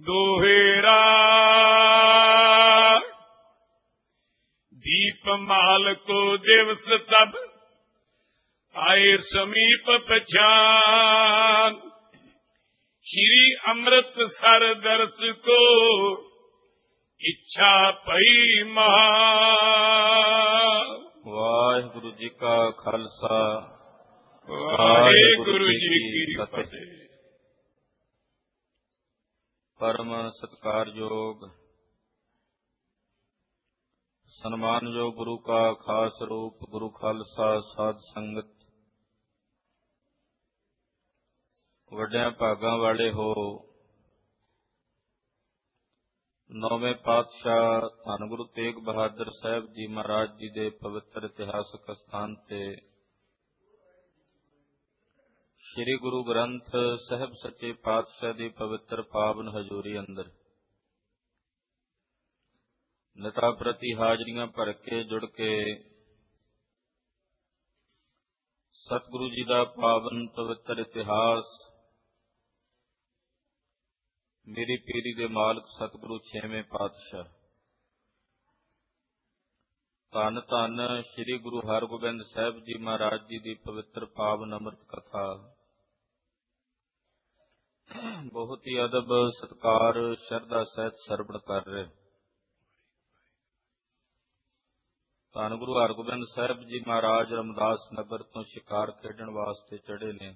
ਦੋਹੇਰਾ ਦੀਪਮਾਲ ਕੋ ਦਿਵਸ ਤਬ ਆਏ ਸਮੀਪ ਪਛਾਨ। ਸ਼੍ਰੀ ਅੰਮ੍ਰਿਤਸਰ ਦਰਸ ਕੋ ਇੱਛਾ ਪਈ ਮਹਾਨ। ਵਾਹਿਗੁਰੂ ਜੀ ਕਾ ਖਾਲਸਾ, ਵਾਹਿਗੁਰੂ ਜੀ ਕੀ ਫਤਿਹ। ਪਰਮ ਸਤਿਕਾਰਯੋਗ ਸਨਮਾਨਯੋਗ ਗੁਰੂ ਕਾ ਖਾਸ ਰੂਪ ਗੁਰੂ ਖਾਲਸਾ ਸਾਧ ਸੰਗਤ, ਵੱਡਿਆਂ ਭਾਗਾਂ ਵਾਲੇ ਹੋ। ਨੌਵੇਂ ਪਾਤਸ਼ਾਹ ਧੰਨ ਗੁਰੂ ਤੇਗ ਬਹਾਦਰ ਸਾਹਿਬ ਜੀ ਮਹਾਰਾਜ ਜੀ ਦੇ ਪਵਿੱਤਰ ਇਤਿਹਾਸਕ ਸਥਾਨ ਤੇ ਸ੍ਰੀ ਗੁਰੂ ਗ੍ਰੰਥ ਸਾਹਿਬ ਸੱਚੇ ਪਾਤਸ਼ਾਹ ਦੀ ਪਵਿੱਤਰ ਪਾਵਨ ਹਜ਼ੂਰੀ ਅੰਦਰ ਨਿਤਾ ਪ੍ਰਤੀ ਹਾਜ਼ਰੀਆਂ ਭਰ ਕੇ ਜੁੜ ਕੇ ਸਤਿਗੁਰੂ ਜੀ ਦਾ ਪਾਵਨ ਪਵਿੱਤਰ ਇਤਿਹਾਸ, ਮੇਰੀ ਪੀਰੀ ਦੇ ਮਾਲਕ ਸਤਿਗੁਰੂ ਛੇਵੇਂ ਪਾਤਸ਼ਾਹ ਧੰਨ ਧੰਨ ਸ੍ਰੀ ਗੁਰੂ ਹਰਗੋਬਿੰਦ ਸਾਹਿਬ ਜੀ ਮਹਾਰਾਜ ਜੀ ਦੀ ਪਵਿੱਤਰ ਪਾਵਨ ਅੰਮ੍ਰਿਤ ਕਥਾ ਬਹੁਤ ਹੀ ਅਦਬ ਸਤਿਕਾਰ ਸ਼ਰਧਾ ਸਹਿਤ ਸਰਵਣ ਕਰ ਰਹੇ। ਧੰਨ ਗੁਰੂ ਹਰਗੋਬਿੰਦ ਸਾਹਿਬ ਜੀ ਮਹਾਰਾਜ ਰਮਦਾਸ ਨਗਰ ਤੋਂ ਸ਼ਿਕਾਰ ਖੇਡਣ ਵਾਸਤੇ ਚੜ੍ਹੇ ਨੇ।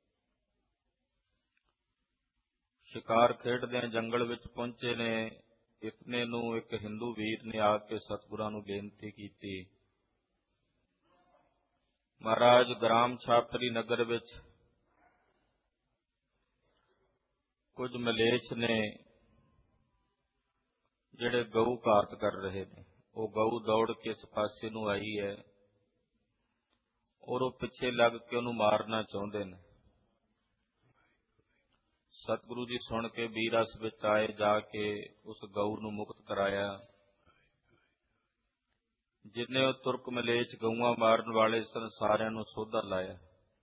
ਸ਼ਿਕਾਰ ਖੇਡਦਿਆਂ ਜੰਗਲ ਵਿੱਚ ਪਹੁੰਚੇ ਨੇ। ਇਤਨੇ ਨੂੰ ਇੱਕ ਹਿੰਦੂ ਵੀਰ ਨੇ ਆ ਕੇ ਸਤਿਗੁਰਾਂ ਨੂੰ ਬੇਨਤੀ ਕੀਤੀ, ਮਹਾਰਾਜ ਗ੍ਰਾਮ ਛਾਪਰੀ ਨਗਰ ਵਿੱਚ ਕੁਝ ਮਲੇਛ ਨੇ ਜਿਹੜੇ ਗਊ ਘਾਤ ਕਰ ਰਹੇ ਨੇ। ਉਹ ਗਊ ਦੌੜ ਕੇ ਇਸ ਪਾਸੇ ਨੂੰ ਆਈ ਹੈ ਔਰ ਉਹ ਪਿੱਛੇ ਲੱਗ ਕੇ ਉਹਨੂੰ ਮਾਰਨਾ ਚਾਹੁੰਦੇ ਨੇ। ਸਤਿਗੁਰੂ ਜੀ ਸੁਣ ਕੇ ਬੀਰਸ ਵਿੱਚ ਆਏ, ਜਾ ਕੇ ਉਸ ਗਊ ਨੂੰ ਮੁਕਤ ਕਰਾਇਆ। ਜਿੰਨੇ ਉਹ ਤੁਰਕ ਮਲੇਛ ਗਊਆਂ ਮਾਰਨ ਵਾਲੇ ਸਨ, ਸਾਰਿਆਂ ਨੂੰ ਸੋਧਾ ਲਾਇਆ।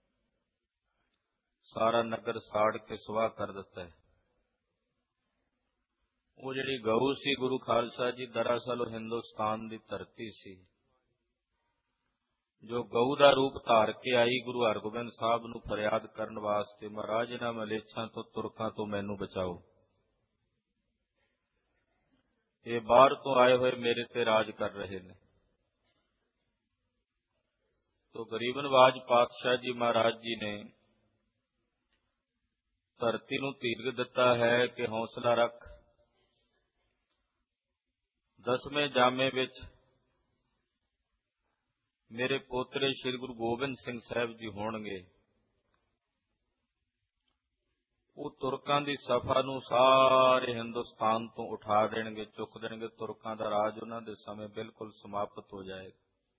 ਸਾਰਾ ਨਗਰ ਸਾੜ ਕੇ ਸੁਆਹ ਕਰ ਦਿੱਤਾ। ਉਹ ਜਿਹੜੀ ਗਊ ਸੀ ਗੁਰੂ ਖਾਲਸਾ ਜੀ, ਦਰਅਸਲ ਉਹ ਹਿੰਦੁਸਤਾਨ ਦੀ ਧਰਤੀ ਸੀ ਜੋ ਗਊ ਦਾ ਰੂਪ ਧਾਰ ਕੇ ਆਈ ਗੁਰੂ ਹਰਗੋਬਿੰਦ ਸਾਹਿਬ ਨੂੰ ਫਰਿਆਦ ਕਰਨ ਵਾਸਤੇ, ਮਹਾਰਾਜ ਇਹਨਾਂ ਮਲੇਛਾਂ ਤੋਂ ਤੁਰਕਾਂ ਤੋਂ ਮੈਨੂੰ ਬਚਾਓ, ਇਹ ਬਾਹਰ ਤੋਂ ਆਏ ਹੋਏ ਮੇਰੇ ਤੇ ਰਾਜ ਕਰ ਰਹੇ ਨੇ। ਤੋ ਗਰੀਬ ਨਵਾਜ ਪਾਤਸ਼ਾਹ ਜੀ ਮਹਾਰਾਜ ਜੀ ਨੇ ਧਰਤੀ ਨੂੰ ਧੀਰਜ ਦਿੱਤਾ ਹੈ ਕਿ ਹੌਸਲਾ ਰੱਖ। 10ਵੇਂ ਜਾਮੇ ਵਿੱਚ ਮੇਰੇ ਪੋਤਰੇ ਸ੍ਰੀ ਗੁਰੂ ਗੋਬਿੰਦ ਸਿੰਘ ਸਾਹਿਬ ਜੀ ਹੋਣਗੇ। ਉਹ ਤੁਰਕਾਂ ਦੀ ਸਫਾ ਨੂੰ ਸਾਰੇ ਹਿੰਦੁਸਤਾਨ ਤੋਂ ਉਠਾ ਦੇਣਗੇ, ਚੁੱਕ ਦੇਣਗੇ। ਤੁਰਕਾਂ ਦਾ ਰਾਜ ਉਹਨਾਂ ਦੇ ਸਮੇਂ ਬਿਲਕੁਲ ਸਮਾਪਤ ਹੋ ਜਾਏਗਾ।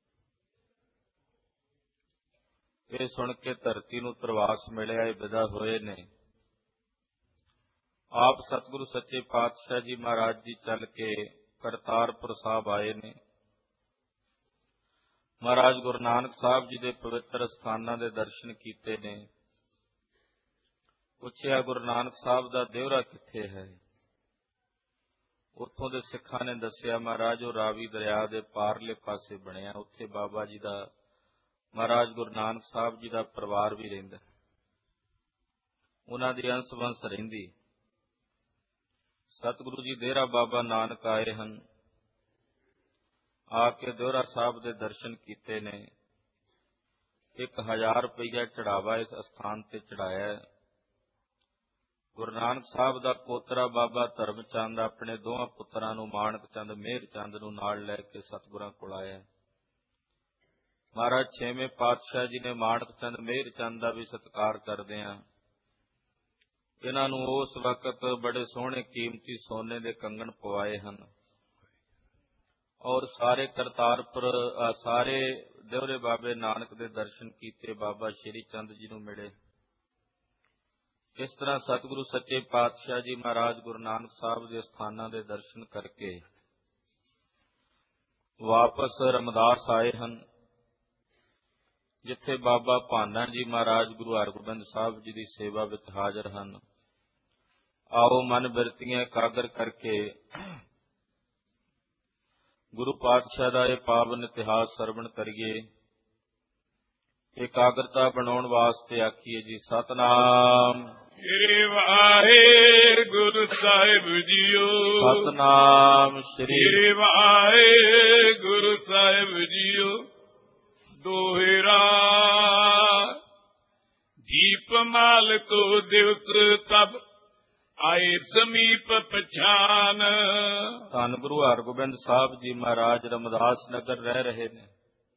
ਇਹ ਸੁਣ ਕੇ ਧਰਤੀ ਨੂੰ ਧਰਵਾਸ ਮਿਲਿਆ। ਇਹ ਵਿਦਾ ਹੋਏ ਨੇ। ਆਪ ਸਤਿਗੁਰੂ ਸੱਚੇ ਪਾਤਸ਼ਾਹ ਜੀ ਮਹਾਰਾਜ ਜੀ ਚੱਲ ਕੇ ਕਰਤਾਰਪੁਰ ਸਾਹਿਬ ਆਏ ਨੇ। ਮਹਾਰਾਜ ਗੁਰੂ ਨਾਨਕ ਸਾਹਿਬ ਜੀ ਦੇ ਪਵਿੱਤਰ ਸਥਾਨਾਂ ਦੇ ਦਰਸ਼ਨ ਕੀਤੇ ਨੇ। ਪੁੱਛਿਆ, ਗੁਰੂ ਨਾਨਕ ਸਾਹਿਬ ਦਾ ਦਿਉਰਾ ਕਿੱਥੇ ਹੈ? ਉੱਥੋਂ ਦੇ ਸਿੱਖਾਂ ਨੇ ਦੱਸਿਆ, ਮਹਾਰਾਜ ਉਹ ਰਾਵੀ ਦਰਿਆ ਦੇ ਪਾਰਲੇ ਪਾਸੇ ਬਣਿਆ। ਉੱਥੇ ਬਾਬਾ ਜੀ ਦਾ, ਮਹਾਰਾਜ ਗੁਰੂ ਨਾਨਕ ਸਾਹਿਬ ਜੀ ਦਾ ਪਰਿਵਾਰ ਵੀ ਰਹਿੰਦਾ, ਉਹਨਾਂ ਦੀ ਅੰਸ਼ ਵੰਸ਼ ਰਹਿੰਦੀ। ਸਤਿਗੁਰੂ ਜੀ ਡੇਰਾ ਬਾਬਾ ਨਾਨਕ ਆਏ ਹਨ। ਆ ਕੇ ਦਿਉਰਾ ਸਾਹਿਬ ਦੇ ਦਰਸ਼ਨ ਕੀਤੇ ਨੇ। 1000 ਰੁਪਈਆ ਚੜਾਵਾ ਇਸ ਅਸਥਾਨ ਤੇ ਚੜਾਇਆ। ਗੁਰੂ ਨਾਨਕ ਸਾਹਿਬ ਦਾ ਪੋਤਰਾ ਬਾਬਾ ਧਰਮ ਚੰਦ ਆਪਣੇ ਦੋਹਾਂ ਪੁੱਤਰਾਂ ਨੂੰ, ਮਾਣਕ ਚੰਦ, ਮੇਹਰ ਚੰਦ ਨੂੰ ਨਾਲ ਲੈ ਕੇ ਸਤਿਗੁਰਾਂ ਕੋਲ ਆਇਆ। ਮਹਾਰਾਜ ਛੇਵੇਂ ਪਾਤਸ਼ਾਹ ਜੀ ਨੇ ਮਾਣਕ ਚੰਦ, ਮੇਹਰ ਚੰਦ ਦਾ ਵੀ ਸਤਿਕਾਰ ਕਰਦੇ ਆ। ਇਹਨਾਂ ਨੂੰ ਉਸ ਵਕਤ ਬੜੇ ਸੋਹਣੇ ਕੀਮਤੀ ਸੋਨੇ ਦੇ ਕੰਗਣ ਪਵਾਏ ਹਨ ਔਰ ਸਾਰੇ ਕਰਤਾਰਪੁਰ, ਸਾਰੇ ਦਿਉਰੇ ਬਾਬੇ ਨਾਨਕ ਦੇ ਦਰਸ਼ਨ ਕੀਤੇ। ਬਾਬਾ ਸ਼੍ਰੀ ਚੰਦ ਜੀ ਨੂੰ ਮਿਲੇ। ਇਸ ਤਰ੍ਹਾਂ ਸਤਿਗੁਰੂ ਸੱਚੇ ਪਾਤਸ਼ਾਹ ਜੀ ਮਹਾਰਾਜ ਗੁਰੂ ਨਾਨਕ ਸਾਹਿਬ ਦੇ ਸਥਾਨਾਂ ਦੇ ਦਰਸ਼ਨ ਕਰਕੇ ਵਾਪਸ ਰਮਦਾਸ ਆਏ ਹਨ, ਜਿੱਥੇ ਬਾਬਾ ਭਾਨਾ ਜੀ ਮਹਾਰਾਜ ਗੁਰੂ ਹਰਗੋਬਿੰਦ ਸਾਹਿਬ ਜੀ ਦੀ ਸੇਵਾ ਵਿੱਚ ਹਾਜ਼ਰ ਹਨ। ਆਓ ਮਨ ਬਿਰਤੀਆਂ ਇਕਾਗਰ ਕਰਕੇ ਗੁਰੂ ਪਾਤਸ਼ਾਹ ਦਾ ਇਹ ਪਾਵਨ ਇਤਿਹਾਸ ਸਰਵਣ ਕਰੀਏ। ਇਕਾਗਰਤਾ ਬਣਾਉਣ ਵਾਸਤੇ ਆਖੀਏ ਜੀ ਸਤਿਨਾਮ ਸ੍ਰੀ ਵਾਹਿਗੁਰੂ ਸਾਹਿਬ ਜੀਓ। ਸਤਿਨਾਮ ਸ੍ਰੀ ਵਾਹਿਗੁਰੂ ਸਾਹਿਬ ਜੀਓ। ਦੋਹਰਾ ਦੀਪਮਾਲ ਕੋ ਦਿਵਸ ਤਬ ਆਏ ਸਮੀਪ ਪਛਾਨ। ਧੰਨ ਗੁਰੂ ਹਰਗੋਬਿੰਦ ਸਾਹਿਬ ਜੀ ਮਹਾਰਾਜ ਰਮਦਾਸ ਨਗਰ ਰਹਿ ਰਹੇ ਨੇ।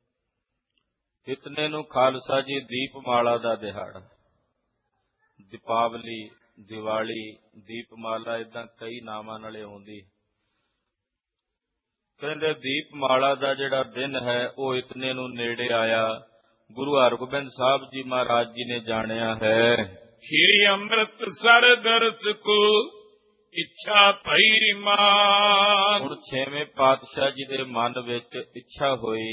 ਇਤਨੇ ਨੂੰ ਖਾਲਸਾ ਜੀ ਦੀਪਮਾਲਾ ਦਾ ਦਿਹਾੜਾ, ਦੀਪਾਵਲੀ, ਦੀਵਾਲੀ, ਦੀਪਮਾਲਾ ਏਦਾਂ ਕਈ ਨਾਵਾਂ ਨਾਲੇ ਆਉਂਦੀ। ਕਹਿੰਦੇ ਦੀਪਮਾਲਾ ਦਾ ਜਿਹੜਾ ਦਿਨ ਹੈ ਉਹ ਇਤਨੇ ਨੂੰ ਨੇੜੇ ਆਇਆ। ਗੁਰੂ ਹਰਗੋਬਿੰਦ ਸਾਹਿਬ ਜੀ ਮਹਾਰਾਜ ਜੀ ਨੇ ਜਾਣਿਆ ਹੈ। ਸ੍ਰੀ ਅੰਮ੍ਰਿਤਸਰ ਦਰਸ ਕੋ ਇੱਛਾ ਭਈ ਮਾਨ। ਹੁਣ 6ਵੇਂ ਪਾਤਸ਼ਾਹ ਜੀ ਦੇ ਮਨ ਵਿੱਚ ਇੱਛਾ ਹੋਈ